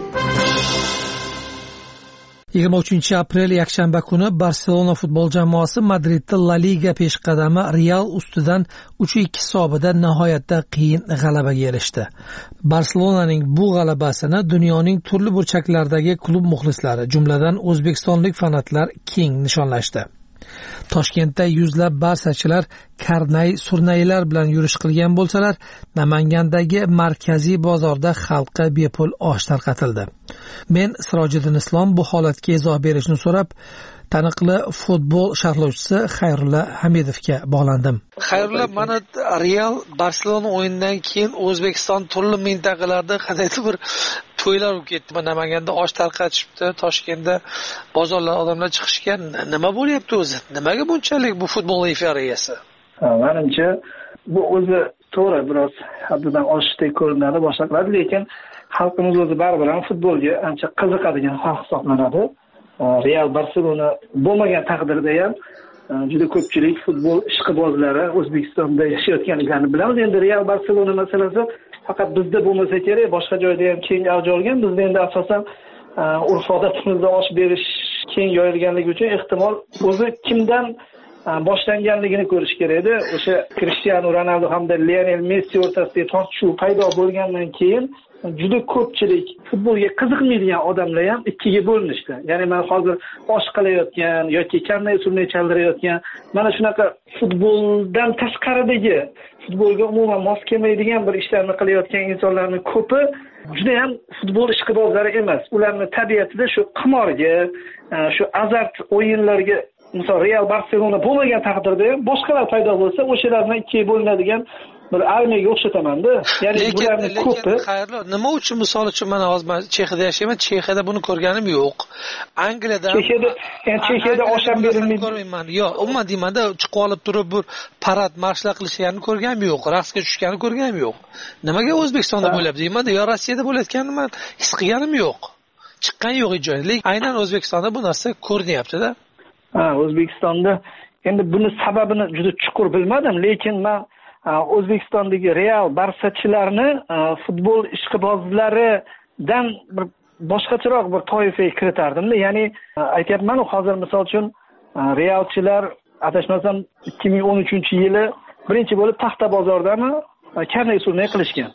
23 aprel yakshanba kuni Barselona futbol jamoasi Madridda La Liga peshqadami Real ustidan 3-2 hisobida nihoyatda qiyin g'alabaga erishdi. Barselonaning bu g'alabasini dunyoning turli burchaklaridagi klub muxlislari, jumladan o'zbekistonlik fanatlar keng nishonlashdi. Toshkentda yuzlab barsachilar Karnay Surnaylar bilan yurish qilgan bo'lsalar, Namangandagi markaziy bozorda xalqqa bepul osh tarqatildi. Men Sirojiddin Islom bu holatga izoh berishni so'rab, taniqli futbol sharhlovchisi Xayrulla Hamidovga bog'landim.
Xayrulla, mana Real Barselona o'yinidan keyin O'zbekiston turli mintaqalarda qandaydir bir to'ylar bo'lib ketdi. Namanganda osh tarqatishibdi, Toshkentda bozorlar odamlar chiqishgan. Nima bo'lyapti o'zi? Nimaga bunchalik bu futbol eyforiyasi?
Menimcha bu o'zi to'g'ri, biroz haddidan oshishdek ko'rinadi boshqalar, lekin xalqimiz o'zi baribir ham futbolga ancha qiziqadigan xalq hisoblanadi. Real Barselona bo'lmagan taqdirda ham juda ko'pchilik futbol ishqibozlari O'zbekistonda yashayotganliklarini bilamiz. Endi Real Barselona masalasi faqat bizda bo'lmasa kerak, boshqa joyda ham keng avj olgan. Bizda endi asosan urf-odatimizda osh berish keng yoyilganligi uchun ehtimol o'zi kimdan boshlanganligini ko'rish kerak edi. O'sha Cristiano Ronaldo hamda Lionel Messi o'rtasidagi tortishuv paydo bo'lgandan keyin juda ko'pchilik futbolga qiziqmaydigan odamlar ham ikkiga bo'linishdi. Ya'ni men hozir osh qilayotgan yoki Karnay Surnay chaldirayotgan, mana shunaqa futboldan tashqaridagi, futbolga umuman mos kelmaydigan bir ishlarni qilayotgan insonlarning ko'pi juda ham futbol ishqibozlari emas. Ularning tabiatida shu qimorga, shu azart o'yinlarga, misol Real Barselona bo'lmagan taqdirda ham boshqalar paydo bo'lsa, o'shalarni ikkiga bo'linadigan bir armiyaga o'xshataman-da. Ya'ni bularning ko'pi
Xayrli, nima uchun misol uchun men hozir Chexiyada yashayman, Chexiyada buni ko'rganim yo'q. Angliyada
Chexiyada osham
berilmaydi. Yo'q, umuman deyman-da, chiqib olib turib bir parad marshlar qilishganini ko'rganim yo'q, raqsga tushganini ko'rganim yo'q. Nimaga O'zbekistonda bo'lyapti deyman-da, yo Rossiyada bo'layotganini men his qilganim yo'q. Chiqqan yo'q joy. Lekin aynan O'zbekistonda bu narsa ko'rinyapti-da.
O'zbekistonda endi buni sababini juda chuqur bilmadim, lekin men O'zbekistondagi Real Barsachilarni futbol ishqibozlaridan bir boshqacharoq bir toifaga kiritardim-da. Ya'ni aytyapman, hozir misol uchun Realchilar adashmasam 2013-yili birinchi bo'lib Taxta bozordami Karnay Surnay qilishgan.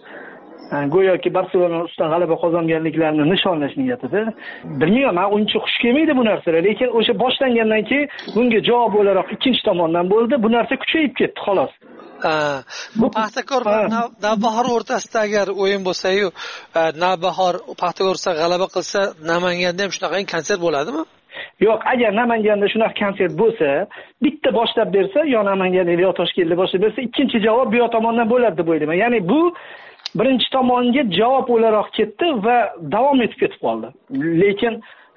Go'yoki Barselona ustidan g'alaba qozonganliklarini nishonlash niyatida. Bilmayman, uncha xush kelmaydi bu narsalar, lekin o'sha boshlangandan keyin bunga javob o'laroq ikkinchi tomondan bo'ldi. Bu narsa kuchayib ketdi, xolos.
Bu Paxtakor va Navbahor o'rtasida agar o'yin bo'lsa-yu, Navbahor Paxtakor g'alaba qilsa, Namanganda ham shunaqa konsert bo'ladimi?
Yo'q, agar Namanganda shunaqa konsert bo'lsa, bitta boshlab bersa, yo Namanganda yo Toshkentda boshlab bersa, ikkinchi javob bu yoq tomondan bo'ladi deb o'ylayman. Ya'ni bu birinchi tomonga javob o'laroq ketdi va davom etib ketib qoldi. Lekin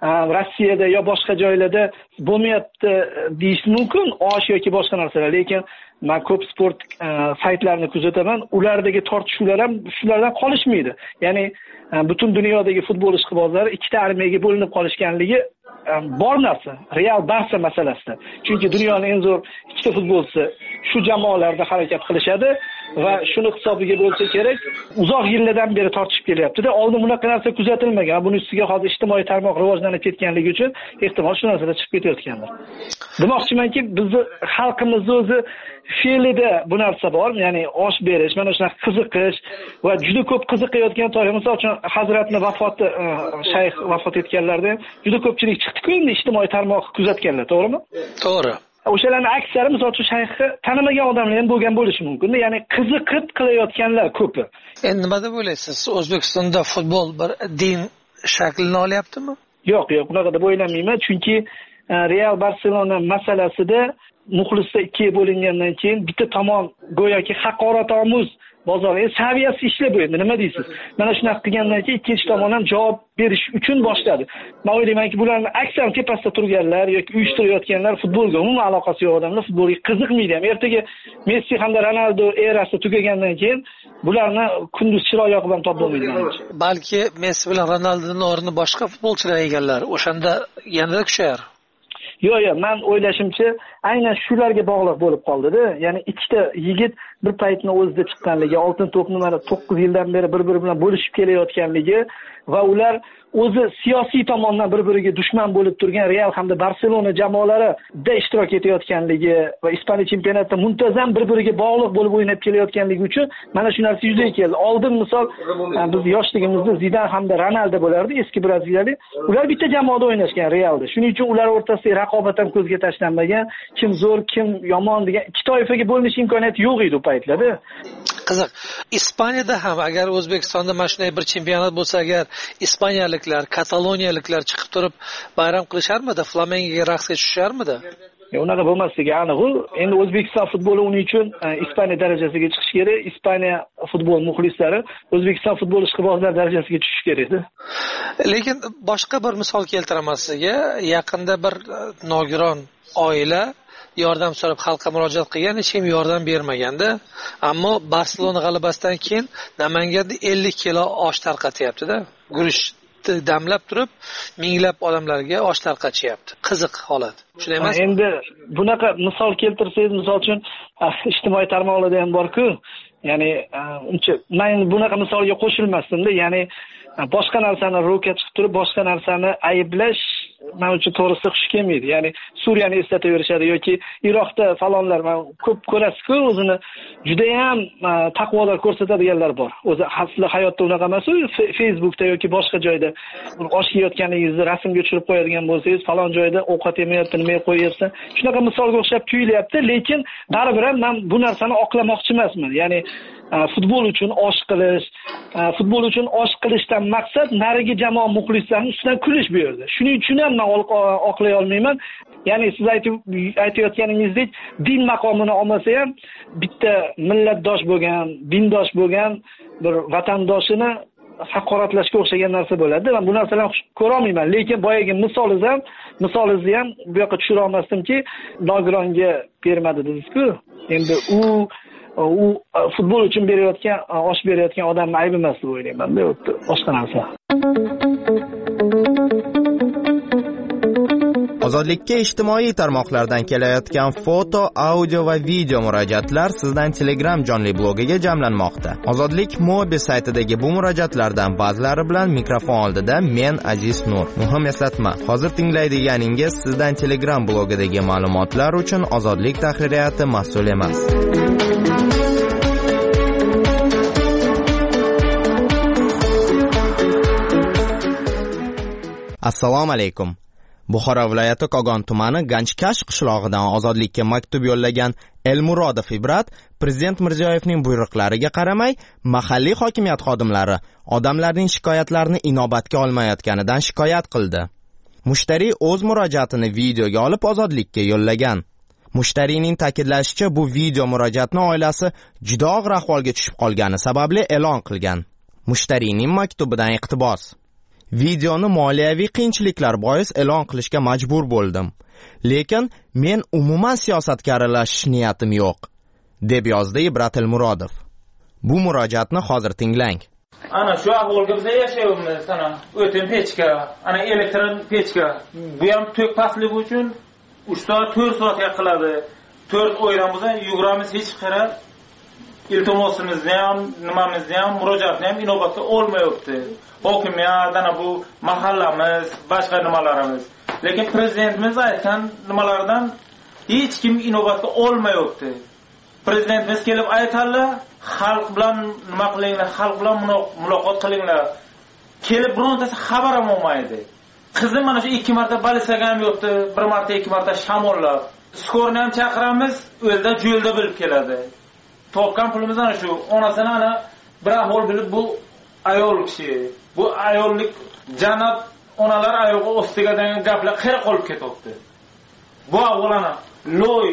Rossiyada yo boshqa joylarda bo'lmayapti deyish mumkin, osh yoki boshqa narsalar. Lekin men ko'p sport saytlarini kuzataman, ulardagi tortishuvlar ham shulardan qolishmaydi. Ya'ni butun dunyodagi futbol ishqibozlari ikkita armiyaga bo'linib qolishganligi bor narsa. Real Barsa masalasida. Chunki dunyoning eng zo'r ikkita futbolchisi shu jamoalarda harakat qilishadi va shuni hisobiga bo'lsa kerak, uzoq yillardan beri tortishib kelyapti-da. Oldin bunaqa narsa kuzatilmagan. Buning ustiga hozir ijtimoiy tarmoq rivojlanib ketganligi uchun ehtimol shu narsalar chiqib ketayotgandir. Demoqchimanki, bizni xalqimizni o'zi fe'lida bu narsa bor, ya'ni osh berish, mana shunaqa qiziqish va juda ko'p qiziqayotgan to'g'ri. Misol uchun Hazratni vafoti, shayx vafot etganlarda juda ko'pchilik chiqdi-ku endi ijtimoiy tarmoq kuzatganlar, to'g'rimi?
To'g'ri.
O'shalarning aksari misol uchun shayxni tanimagan odamlar ham bo'lgan bo'lishi mumkin. Ya'ni qiziqib qilayotganlar ko'pi.
Endi nima deb o'ylaysiz? O'zbekistonda futbol bir din shaklini olyaptimi?
Yo'q, bunaqa deb o'ylamayman, chunki Real Barselona masalasida muxlislar ikkiga bo'lingandan keyin bitta tomon go'yoki haqoratomuz bozorga saviyasi ishlab endi nima deysiz? Mana shunaqa qilgandan keyin ikkinchi tomon ham javob berish uchun boshladi. Men o'ylaymanki, bularning aksar tepasida turganlar yoki uyushtirayotganlar futbolga umuman aloqasi yo'q odamlar, futbolga qiziqmaydi ham. Ertaga Messi hamda Ronaldo erasi tugagandan keyin bularni kunduz chiroq yoqib ham topolmaydi.
Balki Messi bilan Ronaldoning o'rnini boshqa futbolchilar egallar. O'shanda yanada kuchayar.
Yo'q, men o'ylashimcha, aynan shularga bog'liq bo'lib qoldi-da. Ya'ni ikkita yigit bir paytni o'zida chiqqanligi, oltin to'pni mana 9 yildan beri bir-biri bilan bo'lishib kelayotganligi va ular o'zi siyosiy tomondan bir-biriga dushman bo'lib turgan Real hamda Barselona jamoalarida ishtirok etayotganligi va Ispaniya chempionatida muntazam bir-biriga bog'liq bo'lib o'ynab kelayotganligi uchun mana shu narsa yuzaga keldi. Oldin misol biz yoshligimizda Zidan hamda Ronaldo bo'lardi, eski braziliyalik. Ular bitta jamoada o'ynashgan Realda. Shuning uchun ular o'rtasidagi raqobat ham ko'zga tashlanmagan. Kim zo'r, kim yomon degan ikki toifaga bo'linish imkoniyati yo'q edi u paytlarda.
Qiziq. Ispaniyada ham agar O'zbekistonda mana shunday bir chempionat bo'lsa, agar ispaniyaliklar, kataloniyaliklar chiqib turib bayram qilisharmidi, flamengoga raqsga tushisharmidi?
Unaqa bo'lmasligi aniq-ku. Endi O'zbekiston futboli uning uchun Ispaniya darajasiga chiqish kerak. Ispaniya futbol muxlislari O'zbekiston futbol ishqibozlari darajasiga tushish kerak-da.
Lekin boshqa bir misol keltiraman sizga. Yaqinda bir nogiron oila yordam so'rab xalqqa murojaat qilgan, hech kim yordam bermaganda, ammo Barselona g'alabasidan keyin Namanganda 50 kilo osh tarqatyapti-da. Guruch damlab turib, minglab odamlarga osh tarqatyapti. Qiziq holat. Shunday emas?
Endi bunaqa misol keltirsangiz, misol uchun ijtimoiy tarmoqlarda ham bor-ku, ya'ni uncha men bunaqa misolga qo'shilmasdim-da, ya'ni boshqa narsani ro'ka chiqib turib, boshqa narsani ayblash men uchun to'g'risi xush kelmaydi. Ya'ni Suriyani eslataverishadi yoki Iroqda falonlar, men ko'p ko'rasiz-ku, o'zini juda ham taqvodor ko'rsatadiganlar bor. O'zi asli hayotda unaqa emas, Facebookda yoki boshqa joyda osh yeyotganingizni rasmga tushirib qo'yadigan bo'lsangiz, falon joyda ovqat yemayapti, nima qo'yyapti. Shunaqa misolga o'xshab tuyulyapti, lekin baribir ham men bu narsani oqlamoqchi emasman. Ya'ni futbol uchun osh qilish, futbol uchun osh qilishdan maqsad narigi jamoa muxlislarining ustidan kulish bu yerda. Shuning uchun ham men oqlay olmayman. Ya'ni siz aytayotganingizdek, din maqomini olmasa ham bitta millatdosh bo'lgan, dindosh bo'lgan bir vatandoshini haqoratlashga o'xshagan narsa bo'ladi. Men bu narsalarni ko'ra olmayman, lekin boyagi misolingizni ham bu yoqqa tushira olmasdimki, nogironga bermadi dedingiz-ku. Endi u futbol uchun berayotgan, osh berayotgan odamning aybi emas deb o'ylayman-da, boshqa narsa.
Ozodlikka ijtimoiy tarmoqlardan kelayotgan foto, audio va video murojaatlar sizdan Telegram jonli blogiga jamlanmoqda. Ozodlik Mobi saytidagi bu murojaatlardan ba'zilari bilan mikrofon oldida men Aziz Nur. Muhim eslatma, hozir tinglaydiganingiz sizdan Telegram blogidagi ma'lumotlar uchun Ozodlik tahririyati mas'ul emas. Assalomu alaykum. Buxoro viloyati Kogon tumani Ganjkash qishlog'idan Ozodlikka maktub yo'llagan Elmurodov Ibrat Prezident Mirziyoyevning buyruqlariga qaramay, mahalliy hokimiyat xodimlari odamlarning shikoyatlarini inobatga olmayotganidan shikoyat qildi. Mushtari o'z murojaatini videoga olib Ozodlikka yo'llagan. Mushtariyning ta'kidlashicha, bu video murojaatni oilasi juda og'ir ahvolga tushib qolgani sababli e'lon qilgan. Mushtariyning maktubidan iqtibos. Videoni moliyaviy qiyinchiliklar bois e'lon qilishga majbur bo'ldim. Lekin men umuman siyosatga aralashish niyatim yo'q, deb yozdi Ibrat Elmurodov. Bu murojaatni hozir tinglang.
Ana shu ahvolga biz yashayapmiz. Ana o'tin pechka, ana elektron pechka. Bu ham to'k pastligi uchun 3 soat 4 soat yaqiladi. 4 oylarimiz yuguramiz hech qara. Iltimosimizni ham, nimamizni ham, murojaatni ham inobatga olmayapti. Hokimiyat, ana bu mahallamiz, boshqa nimalarimiz. Lekin prezidentimiz aytgan nimalardan hech kim inobatga olmayapti. Prezidentimiz kelib aytadilar, xalq bilan nima qilinglar, xalq bilan muloqot qilinglar. Kelib birontasi xabar ham olmaydi. Qizim mana shu 2 marta balisaga ham yo'qdi, 1 marta 2 marta shamollab. Skorni ham chaqiramiz, o'lda jo'lda bilib keladi. Topgan pulimiz ana shu. Onasini ana bir ahvol bilib bu ayol kishi. Bu ayollik jannat onalar oyog'i ostiga degan gaplar qayerga qolib ketyapti. Bu avvalana loy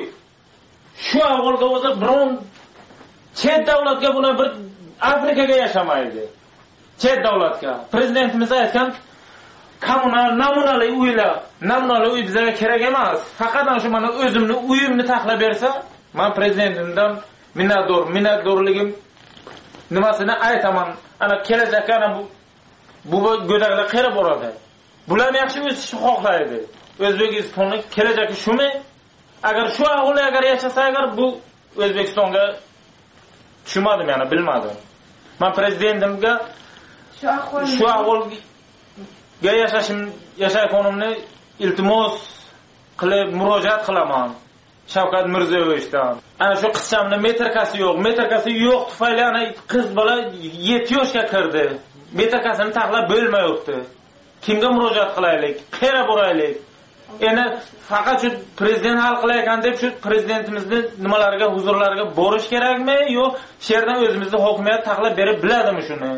shu avvalga o'zi biron chet davlatga buni bir Afrikaga yashamaydi. Chet davlatga. Prezidentimiz aytgan kommunal namunali uylar, namunali uy bizga kerak emas. Faqat ana shu meni o'zimni uyimni taxlab bersa, men prezidentimdan minnatdorligim nimasini aytaman. Ana kelajakka ana bu go'daklar qayerga boradi? Bular yaxshi o'sishni xohlaydi. O'zbekistonning kelajagi shumi? Agar shu ahvolda agar yashasa, agar bu O'zbekistonga tushmadim, yana bilmadim. Men prezidentimga shu ahvolga yashayotganimni iltimos qilib murojaat qilaman. Shavkat Mirziyoyevdan. Ana shu qizchamni metrkasi yo'q tufayli ana qiz bola 7 yoshga kirdi. Metrkasini taxlab bo'lmayapti. Kimga murojaat qilaylik? Qayerga boraylik? Endi faqat shu prezident hal qilayotgan deb shu prezidentimizni nimalariga, huzurlariga borish kerakmi yo sherdan o'zimizni hokimiyat taxlab berib biladimi shuni?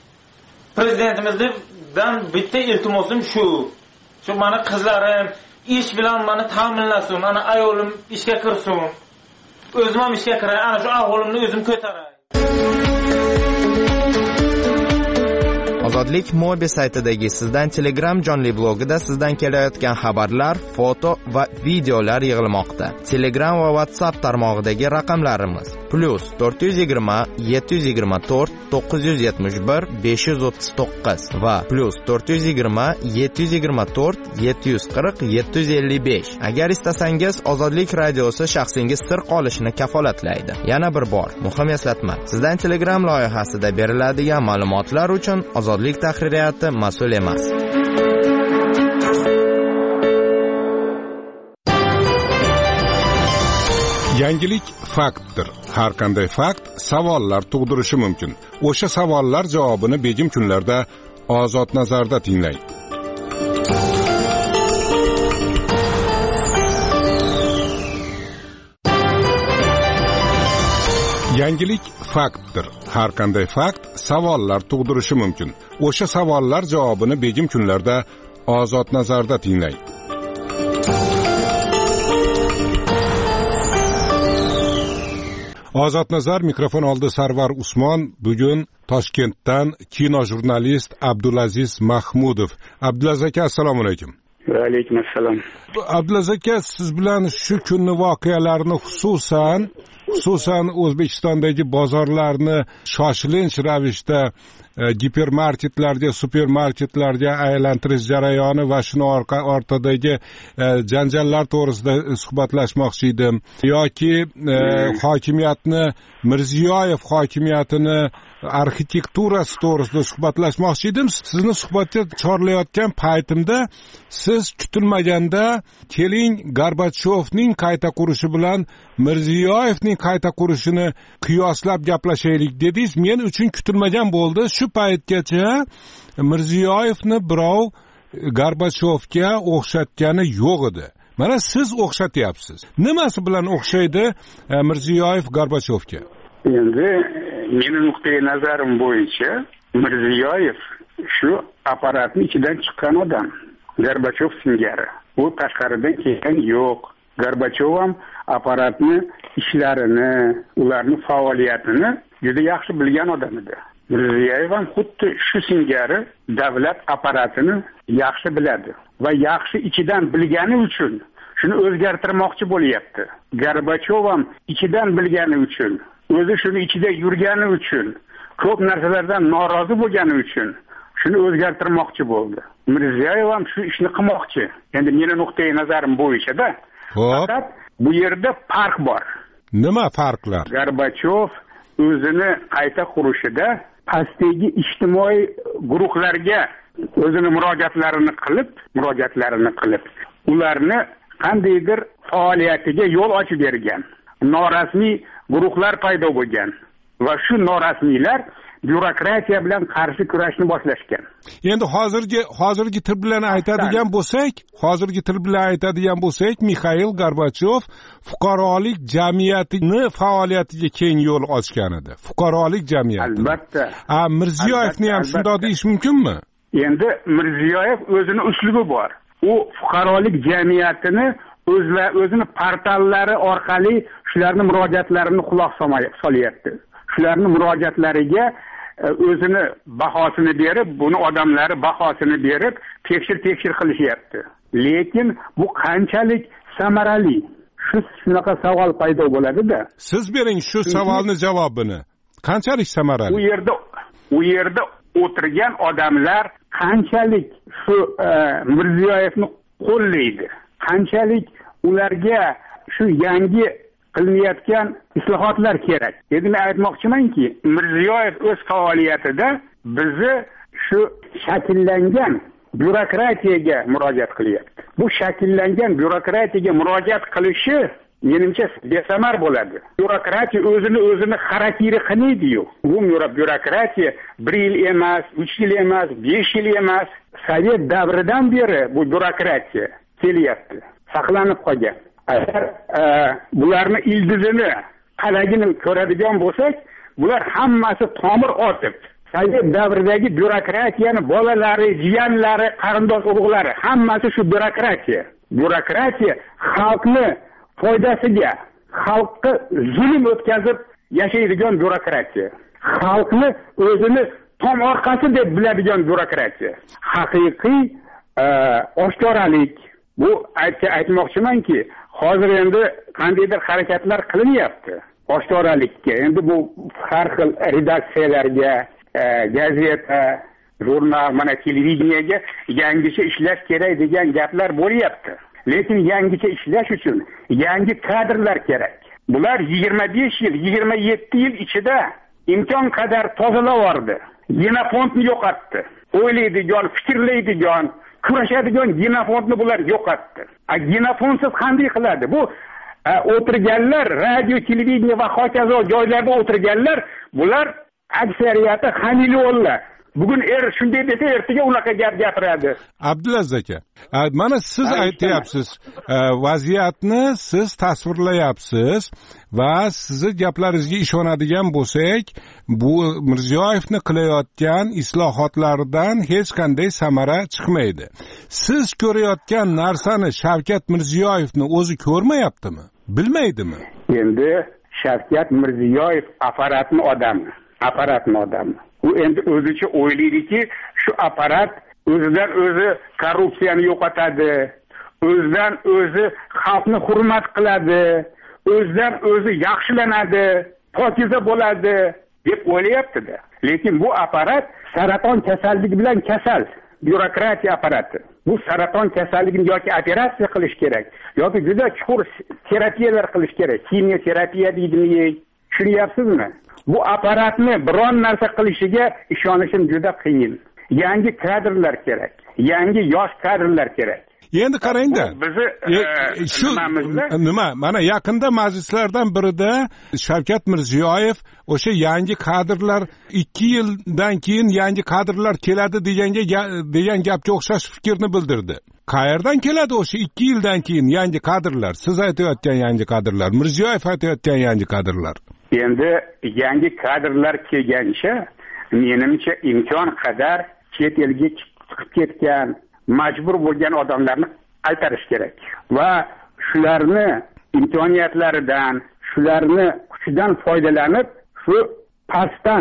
Prezidentimizdan bitta iltimosim shu. Shu meni qizlarim ish bilan meni ta'minlasin, ana ayolim ishga kirsin. O'zim ham ishga kiray, ana shu ahvolimni o'zim ko'taray.
Ozodlik Mobi saytidagi sizdan Telegram jonli blogida sizdan kelayotgan xabarlar, foto va videolar yig'ilmoqda. Telegram va WhatsApp tarmog'idagi raqamlarimiz +420 724 971 539 va +420 724 740 755. Agar istasangiz, Ozodlik radiosi shaxsingiz sir qolishini kafolatlaydi. Yana bir bor, muhim eslatma. Sizdan Telegram loyihasida beriladigan ma'lumotlar uchun Ozodlik tahririyati mas'ul emas.
Yangilik faktdir. Har qanday fakt savollar tug'dirishi mumkin. O'sha savollar javobini begim kunlarda Ozod nazarda tinglang. Yangilik faktdir. Har qanday fakt savollar tug'dirishi mumkin. O'sha savollar javobini begim kunlarda Ozod nazarda tinglang. Ozod nazar mikrofon oldi Sarvar Usmon. Bugun Toshkentdan kino jurnalist Abdulaziz Mahmudov. Abdulaziz aka, assalomu alaykum.
Va alaykum assalom.
Abdulaziz aka, siz bilan shu kunni voqealarini xususan O'zbekistondagi bozorlarni shoshilinch ravishda gipermarketlarga, supermarketlarga aylantirish jarayoni va shuni ortadagi janjallar to'g'risida suhbatlashmoqchi edim. Yoki hokimiyatni, Mirziyoyev hokimiyatini arxitekturasi to'g'risida suhbatlashmoqchi edim. Sizni suhbatga chorlayotgan paytimda siz kutilmaganda keling Gorbachyovning qayta qurishi bilan Mirziyoyevning qayta qurishini qiyoslab gaplashaylik dedingiz. Men uchun kutilmagan bo'ldi. Shu paytgacha Mirziyoyevni birov Gorbachyovga o'xshatgani yo'q edi. Mana siz o'xshatyapsiz. Nimasi bilan o'xshaydi Mirziyoyev Gorbachyovga?
Endi mening nuqtai nazarim bo'yicha Mirziyoyev shu apparatning ichidan chiqqan odam. Gorbachyov singari. U tashqaridan kelgan yo'q. Gorbachyov ham apparatni ishlarini, ularning faoliyatini juda yaxshi bilgan odam edi. Mirziyoyev ham xuddi shu singari davlat apparatini yaxshi biladi va yaxshi ichidan bilgani uchun shuni o'zgartirmoqchi bo'lyapti. Gorbachov ham ichidan bilgani uchun, o'zi shuni ichida yurgani uchun, ko'p narsalardan norozi bo'lgani uchun shuni o'zgartirmoqchi bo'ldi. Mirziyoyev ham shu ishni qilmoqchi. Endi meni nuqtai nazarim bo'yicha-da. Faqat bu yerda farq bor.
Nima farqlar?
Gorbachov o'zini qayta qurishida pastdagi ijtimoiy guruhlarga o'zini murojaatlarini qilib, ularni qandaydir faoliyatiga yo'l ochib bergan. Norasmiy guruhlar paydo bo'lgan va shu norasmiylar byurokratiya bilan qarshi kurashni boshlashgan.
Endi hozirgi til bilan aytadigan bo'lsak, Mixail Gorbachov fuqarolik jamiyatini faoliyatiga keng yo'l ochgan edi. Fuqarolik jamiyati.
Albatta.
Mirziyoyevni ham shunday deyish mumkinmi?
Endi Mirziyoyev o'zini uslubi bor. U fuqarolik jamiyatini o'zini portallari orqali shularning murojaatlarini quloq solyapti. Shularning murojaatlariga o'zini bahosini berib, buni odamlari bahosini berib, tekshir qilishyapti. Lekin bu qanchalik samarali? Shunaqa savol paydo bo'ladi-da.
Siz bering shu savolning javobini. Qanchalik samarali?
U yerda o'tirgan odamlar qanchalik shu Mirziyoyevni qo'llaydi? Qanchalik ularga shu yangi qilinayotgan islohotlar kerak? Endi men aytmoqchimanki, Mirziyoyev o'z faoliyatida bizni shu shakllangan byurokratiyaga murojaat qilyapti. Bu shakllangan byurokratiyaga murojaat qilishi menimcha besamar bo'ladi. Byurokratiya o'zini xarakteri qilmaydi-yu. Bu byurokratiya 1 yil emas, 3 yil emas, 5 yil emas, Sovet davridan beri bu byurokratiya kelyapti, saqlanib qolgan. Agar bularni ildizini, qalagini ko'radigan bo'lsak, bular hammasi tomir otib, Sovet davridagi byurokratiyani bolalari, jiyanlari, qarindosh urug'lari hammasi shu byurokratiya. Byurokratiya xalqni foydasiga, xalqqa zulm o'tkazib yashaydigan byurokratiya. Xalqni o'zini tom orqasi deb biladigan byurokratiya. Haqiqiy oshkoralik. Bu aytmoqchimanki, hozir endi qandaydir harakatlar qilinyapti oshkoralikka. Endi bu har xil redaksiyalarga, gazeta, jurnal, mana televideniyaga yangicha ishlash kerak degan gaplar bo'lyapti. Lekin yangicha ishlash uchun yangi kadrlar kerak. Bular 25 yil, 27 yil ichida imkon qadar tozalavordi. Genofondni yo'qotdi. O'ylaydigan, fikrlaydigan, kurashadigan genofondni bular yo'qotdi. Genofonsiz qanday qiladi? Bu o'tirganlar, radio, televideniya va hokazo joylarda o'tirganlar, bular aksariyati xamilionlar. Bugun shunday desa, ertaga unaqa gap gapiradi.
Abdulaziz aka, mana siz aytyapsiz, vaziyatni siz tasvirlayapsiz va sizni gaplaringizga ishonadigan bo'lsak, bu Mirziyoyevni qilayotgan islohotlardan hech qanday samara chiqmaydi. Siz ko'rayotgan narsani Shavkat Mirziyoyevni o'zi ko'rmayaptimi? Bilmaydimi?
Endi Shavkat Mirziyoyev apparatni odami. U endi o'zicha o'ylaydiki, shu apparat o'zidan o'zi korrupsiyani yo'qotadi, o'zidan o'zi xalqni hurmat qiladi, o'zidan o'zi yaxshilanadi, pokiza bo'ladi deb o'ylayapti-da. Lekin bu apparat saraton kasalligi bilan kasal, byurokratiya apparati. Bu saraton kasalligini yoki operatsiya qilish kerak, yoki juda chuqur terapiyalar qilish kerak. Kimyoterapiya deydimi? Tushunyapsizmi? Bu apparatni biron narsa qilishiga ishonishim juda qiyin. Yangi kadrlar kerak. Yangi yosh kadrlar kerak.
Endi qarang-da. Mana yaqinda majlislardan birida Shavkat Mirziyoyev o'sha yangi kadrlar 2 yildan keyin yangi kadrlar keladi degan gapga o'xshash fikrni bildirdi. Qayerdan keladi o'sha 2 yildan keyin yangi kadrlar? Siz aytayotgan yangi kadrlar, Mirziyoyev aytayotgan yangi kadrlar.
Endi yangi kadrlar kelgancha, menimcha imkon qadar chet elga chiqib ketgan, majbur bo'lgan odamlarni qaytarish kerak va shularni imkoniyatlaridan, shularni kuchidan foydalanib, shu pastdan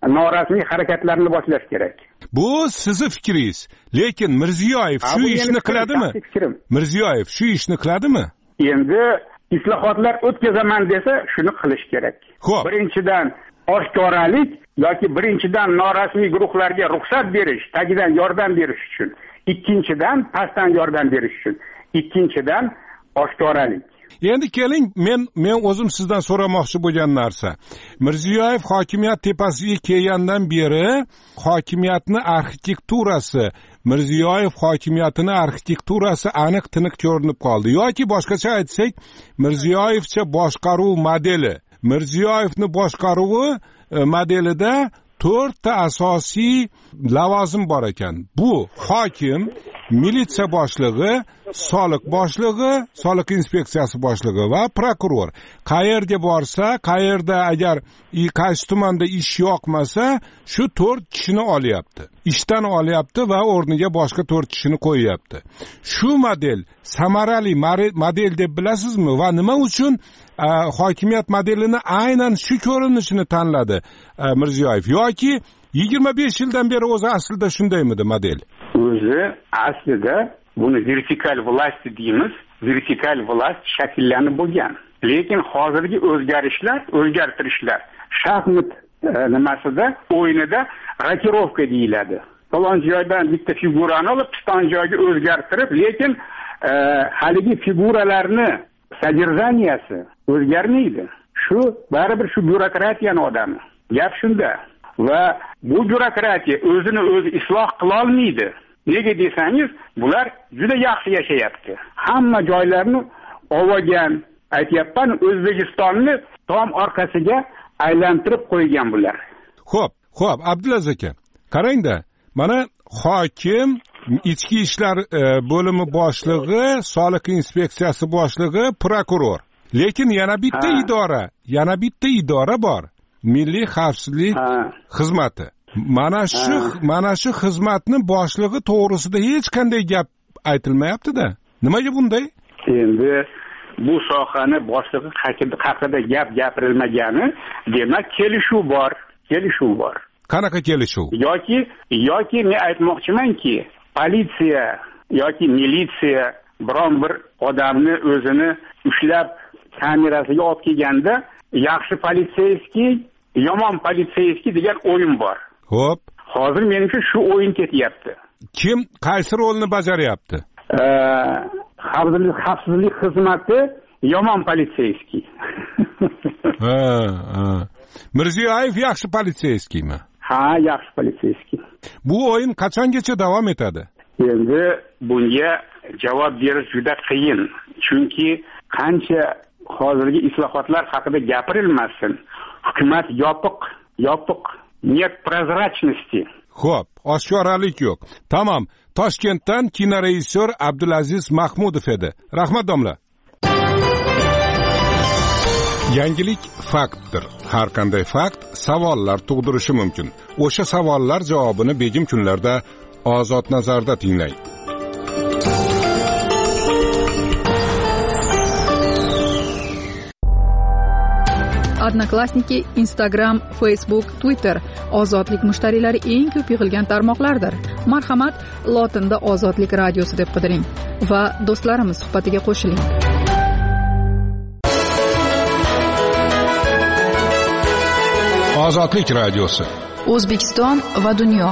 norasmiy harakatlarni boshlash kerak.
Bu sizni fikringiz. Lekin Mirziyoyev shu ishni qiladimi? Mirziyoyev shu ishni qiladimi?
Endi islohotlar o'tkazaman desa, shuni qilish kerak. Birinchidan oshkoralik yoki birinchidan norasmiy guruhlarga ruxsat berish, tagidan yordam berish uchun. Ikkinchidan pastdan yordam berish uchun. Ikkinchidan oshkoralik.
Endi keling, men o'zim sizdan so'ramoqchi bo'lgan narsa. Mirziyoyev hokimiyat tepasiga kelgandan beri hokimiyatni arxitekturasi, Mirziyoyev hokimiyatining arxitekturasi aniq tiniq ko'rinib qoldi. Yoki boshqacha aytsak, Mirziyoyevcha boshqaruv modeli. Mirziyoyevning boshqaruvi modelida 4 ta asosiy lavozim bor ekan. Bu hokim, militsiya boshlig'i, soliq boshlig'i, soliq inspeksiyasi boshlig'i va prokuror. Qayerga borsa, qayerda agar qaysi tumanda ish yoqmasa, shu 4 kishini olyapti. Ishdan olyapti va o'rniga boshqa 4 kishini qo'yyapti. Shu model samarali model deb bilasizmi va nima uchun hokimiyat modelini aynan shu ko'rinishini tanladi Mirziyoyev yoki 25 yildan beri o'zi aslida shundaymidi model?
O'zi aslida buni vertikal vlast deymiz. Vertikal vlast shakllanib bo'lgan. Lekin hozirgi o'zgartirishlar shaxmat nimasida, o'yinida rokirovka deyiladi. Falon joydan bitta figurani olib, piston joyga o'zgartirib, lekin haligi figuralarni sodержанияsi o'zgarmaydi. Shu baribir shu byurokratiyani odami. Gap shunda. Va bu byurokratiya o'zini o'zi isloh qila olmaydi. Nega desangiz, bular juda yaxshi yashayapti. Hamma joylarni olgan, aytayapman, O'zbekistonni tom orqasiga aylantirib qo'ygan bular.
Xo'p, Abdulaziz aka, qarangda, mana hokim, ichki ishlar bo'limi boshlig'i, soliq inspeksiyasi boshlig'i, prokuror. Lekin yana bitta idora bor. Milliy xavfsizlik xizmati. Mana shu xizmatni boshlig'i to'g'risida hech qanday gap aytilmayapti-da. Nimaga bunday?
Endi bu sohani boshlig'i haqida gap gapirilmagani, demak kelishuv bor.
Qanaqa kelishuv?
Yoki men aytmoqchimanki, politsiya yoki militsiya biron bir odamni o'zini ushlab kamerasiga olib kelganda, yaxshi politseyskiy, yomon politseyskiy degan o'yin bor.
Xo'p.
Hozir menimcha shu o'yin ketyapti.
Kim qaysi rolni bajaryapti?
Xavfsizlik xizmati yomon politseyskiy.
Mirziyoyev yaxshi politseyskiymi?
Ha, yaxshi politseyskiy.
Bu o'yin qachongacha davom etadi?
Endi bunga javob berish juda qiyin. Chunki qancha hozirgi islohotlar haqida gapirilmasin, hukumat yopiq, нет прозрачности.
Xo'p, oshkoralik yo'q. Tamom, Toshkentdan kinorejissyor Abdulaziz Mahmudov edi. Rahmat domla. Yangilik faktdir. Har qanday fakt savollar tug'dirishi mumkin. O'sha savollar javobini begim kunlarda Ozod nazarda tinglang.
Odnoklassniki, Instagram, Facebook, Twitter ozodlik mushtariylari eng ko'p yig'ilgan tarmoqlardir. Marhamat, lotinda Ozodlik radiosi deb qidiring va do'stlarimiz suhbatiga qo'shiling.
Ozodlik radiosi.
O'zbekiston va dunyo.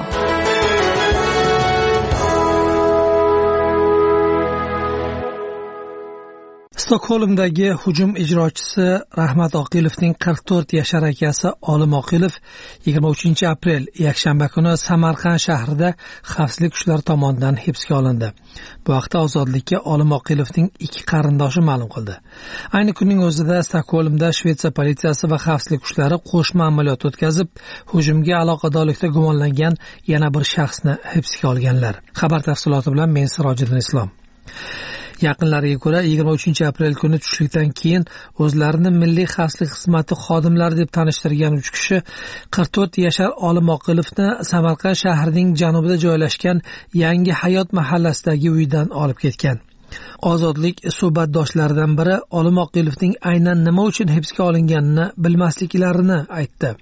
Stokgolmdagi hujum ijrochisi Rahmat Oqilovning 44 yashar akasi Olim Oqilov 23 aprel yakshanba kuni Samarqand shahrida xavfsizlik kuchlari tomonidan hibsga olindi. Bu haqda Ozodlikka Olim Oqilovning 2 qarindoshi ma'lum qildi. Ayni kunning o'zida Stokgolmda Shvetsiya politsiyasi va xavfsizlik kuchlari qo'shma amaliyot o'tkazib, hujumga aloqadorlikda gumonlangan yana bir shaxsni hibsga olganlar. Xabar tafsiloti bilan men Sirojiddin Islom. Yaqinlariga ko'ra 23 aprel kuni tushlikdan keyin o'zlarini Milliy xavfsizlik xizmati xodimlari deb tanishtirgan 3 kishi 44 yashar Olim Oqilovni Samarqand shahrining janubida joylashgan Yangi Hayot mahallasidagi uyidan olib ketgan. Ozodlik suhbatdoshlaridan biri Olim Oqilovning aynan nima uchun hibsga olinganini bilmasliklarini aytdi.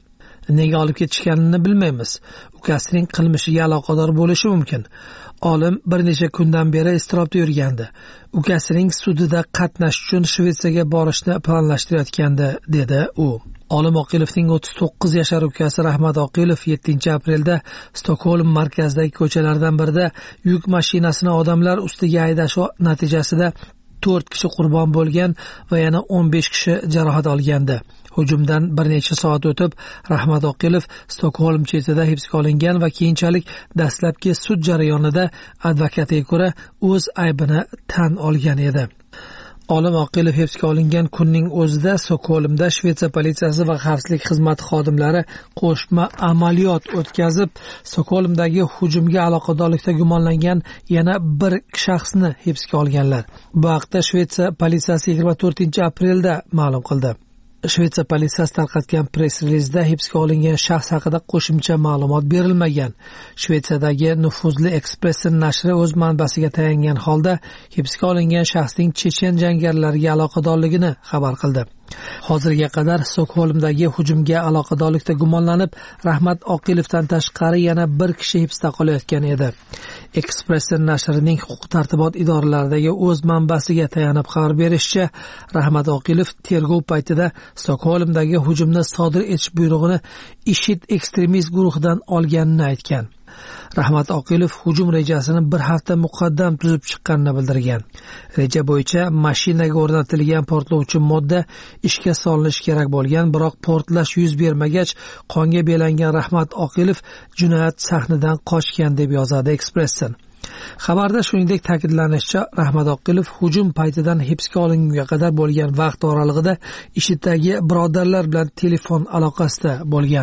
Nega olib ketishganini bilmaymiz. Ukasining qilmishiga aloqador bo'lishi mumkin. Olim bir necha kundan beri iztirobda yurgandi. Ukasining sudida qatnashish uchun Shvetsiyaga borishni planlashtirayotgandi, dedi u. Olim Oqilovning 39 yashar ukasi Rahmat Oqilov 7-aprelda Stokgolm markazidagi ko'chalardan birida yuk mashinasini odamlar ustiga haydashi natijasida 4 kishi qurbon bo'lgan va yana 15 kishi jarohat olgandi. Hujumdan bir necha soat o'tib, Rahmat Oqilov Stokgolm chetida hibsga olingan va keyinchalik dastlabki sud jarayonida advokatiga ko'ra o'z aybini tan olgan edi. Olim Oqilov hibsga olingan kunning o'zida Stokgolmda Shvetsiya politsiyasi va xavfsizlik xizmati xodimlari qo'shma amaliyot o'tkazib, Stokgolmdagi hujumga aloqadorlikda gumonlangan yana bir shaxsni hibsga olganlar. Bu haqda Shvetsiya politsiyasi 24-aprelda ma'lum qildi. Shvetsiya politsiyasi tarqatgan press-relizda hibsga olingan shaxs haqida qo'shimcha ma'lumot berilmagan. Shvetsiyadagi nufuzli Expressen nashri o'z manbasiga tayangan holda hibsga olingan shaxsning chechen jangarilarga aloqadorligini xabar qildi. Hozirga qadar Stokgolmdagi hujumga aloqadorlikda gumonlanib, Rahmat Oqilovdan tashqari yana bir kishi hibsda qolayotgan edi. Expressen nashrining huquq-tartibot idoralaridagi o'z manbasiga tayanib xabar berishicha, Rahmat Oqilov tergov paytida Stokgolmdagi hujumni sodir etish buyrug'ini IShID ekstremist guruhidan olganini aytgan. Rahmat Oqilov hujum rejasini bir hafta muqaddam tuzib chiqqanini bildirgan. Reja bo'yicha mashinaga o'rnatilgan portlovchi modda ishga solinishi kerak bo'lgan, biroq portlash yuz bermagach, qonga belangan Rahmat Oqilov jinoyat sahnidan qochgan deb yozadi Expressen. Xabarda shuningdek ta'kidlanishicha, Rahmat Oqilov hujum paytidan hibsga olingunga qadar bo'lgan vaqt oralig'ida IShIDdagi birodarlar bilan telefon aloqasida bo'lgan.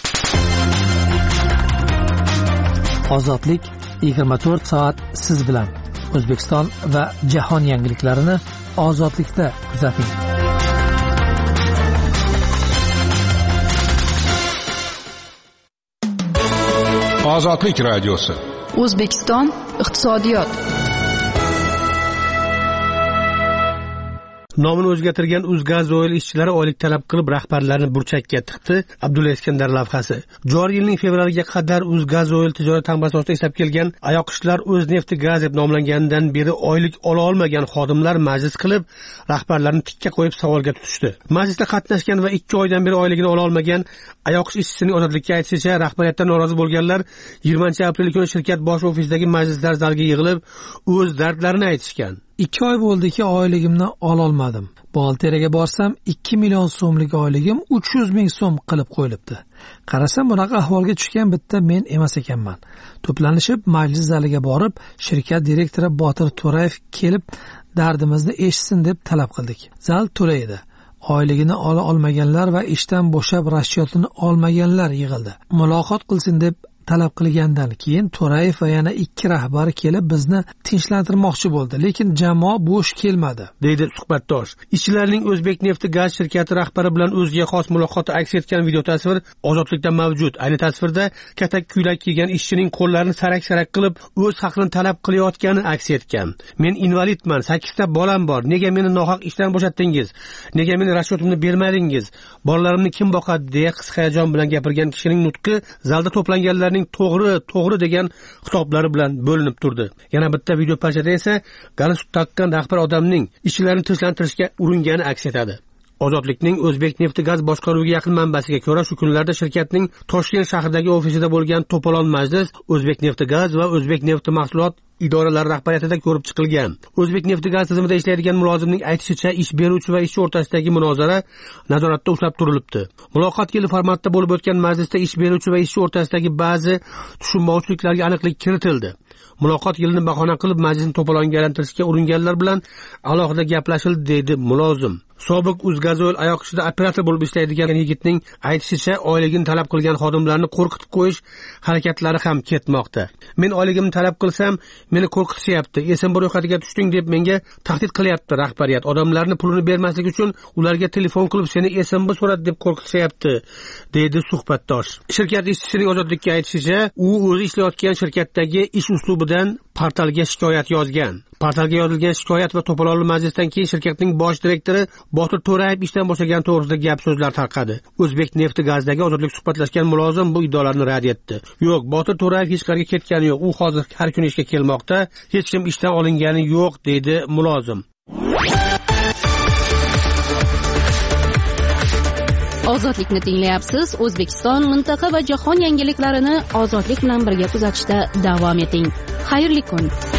Ozodlik 24 soat siz bilan. O'zbekiston va jahon yangiliklarini Ozodlikda kuzating.
Ozodlik radiosi.
O'zbekiston iqtisodiyot.
Nomini o'zgartirgan Uzgazoil ishchilari oylik talab qilib rahbarlarni burchakka tiqdi. Abdulla Iskandar lavhasi. Joriy yilning fevraliga qadar Uzgazoil tijorat tamg'asi ostida ishlab kelgan ayoqishlar o'z nefti gaz deb nomlanganidan beri oylik ola olmagan xodimlar majlis qilib, rahbarlarni tikka qo'yib savolga tutishdi. Majlisda qatnashgan va 2 oydan beri oyligini ola olmagan ayoqish ishchisining ozodlikka aytishicha, rahbariyatdan norozi bo'lganlar 20-aprel kuni shirkat bosh ofisidagi majlislar zaliga yig'ilib, o'z dardlarini aytishgan. 2 oy bo'ldiki, oyligimni ola olmadim. Buxgalteriyaga borsam 2 million so'mlik oyligim 300 ming so'm qilib qo'yilibdi. Qarasam, bunaqa ahvolga tushgan bitta men emas ekanman. To'planishib majlis zaliga borib, shirkat direktori Botir To'rayev kelib dardimizni eshitsin deb talab qildik. Zal to'la edi. Oyligini ola olmaganlar va ishdan bo'shab rashyotini olmaganlar yig'ildi. Muloqot qilsin deb talab qilgandan keyin To'rayev va yana 2 rahbar kelib bizni tinchlantirmoqchi bo'ldi, lekin jamoa bo'sh kelmadi, deydi suhbatdosh. Ishchilarning O'zbek nefti gaz shirkati rahbari bilan o'ziga xos muloqoti aks etgan video tasvir Ozodlikda mavjud. Ayni tasvirda katak ko'ylak kiygan ishchining qo'llarini sarak-sarak qilib o'z haqini talab qilayotgani aks etgan. Men invalidman, 8 ta bolam bor. Nega meni nohaq ishdan bo'shatdingiz? Nega meni rashyotimni bermadingiz? Bolalarimni kim boqadi deya his hayajon bilan gapirgan kishining nutqi zalda to'planganlarning to'g'ri degan xitoblari bilan bo'linib turdi. Yana bitta video parchada esa galstuk taqqan rahbar odamning ishchilarni tinchlantirishga uringani aks etadi. Ozodlikning O'zbek nefti gaz boshqaruviga yaqin manbasiga ko'ra, shu kunlarda shirkatning Toshkent shahridagi ofisida bo'lgan to'polon majlis O'zbek nefti gaz va O'zbek nefti mahsulot idoralari rahbariyatida ko'rib chiqilgan. O'zbek nefti gaz tizimida ishlaydigan mulozimning aytishicha, ish beruvchi va ishchi o'rtasidagi munozara nazoratda ushlab turilibdi. Muloqot yili formatda bo'lib o'tgan majlisda ish beruvchi va ishchi o'rtasidagi ba'zi tushunmovchiliklarga aniqlik kiritildi. Muloqot yilini bahona qilib majlisni to'polonga aylantirishga uringanlar bilan alohida gaplashildi, deydi mulozim. Sobiq Uzgazoil ayoqishida operator bo'lib ishlaydigan yigitning aytishicha, oyligini talab qilgan xodimlarni qo'rqitib qo'yish harakatlari ham ketmoqda. Men oyligimni talab qilsam, meni qo'rqitishyapti. Esim bir ro'yxatiga tushding deb menga tahdid qilyapti rahbariyat. Odamlarni pulini bermaslik uchun ularga telefon qilib seni esimni so'radi deb qo'rqitishyapti, deydi suhbatdosh. Shirkat ishchisining Ozodlikka aytishicha, u o'zi ishlayotgan shirkatdagi ish uslubidan portalga shikoyat yozgan. Portalga yozilgan shikoyat va to'polonli majlisdan keyin shirkatning bosh direktori Botir To'rayev ishdan bo'shagani to'g'risida gap so'zlar tarqadi. O'zbek nefti gazdagi ozodlik suhbatlashgan mulozim bu iddaolarni rad etdi. Yo'q, Botir To'rayev hech qayerga ketgani yo'q. U hozir har kuni ishga kelmoqda. Hech kim ishdan olingani yo'q, dedi mulozim.
Ozodlikni tinglayapsiz. O'zbekiston, mintaqa va jahon yangiliklarini ozodlik bilan birga kuzatishda davom eting. Xayrli kun.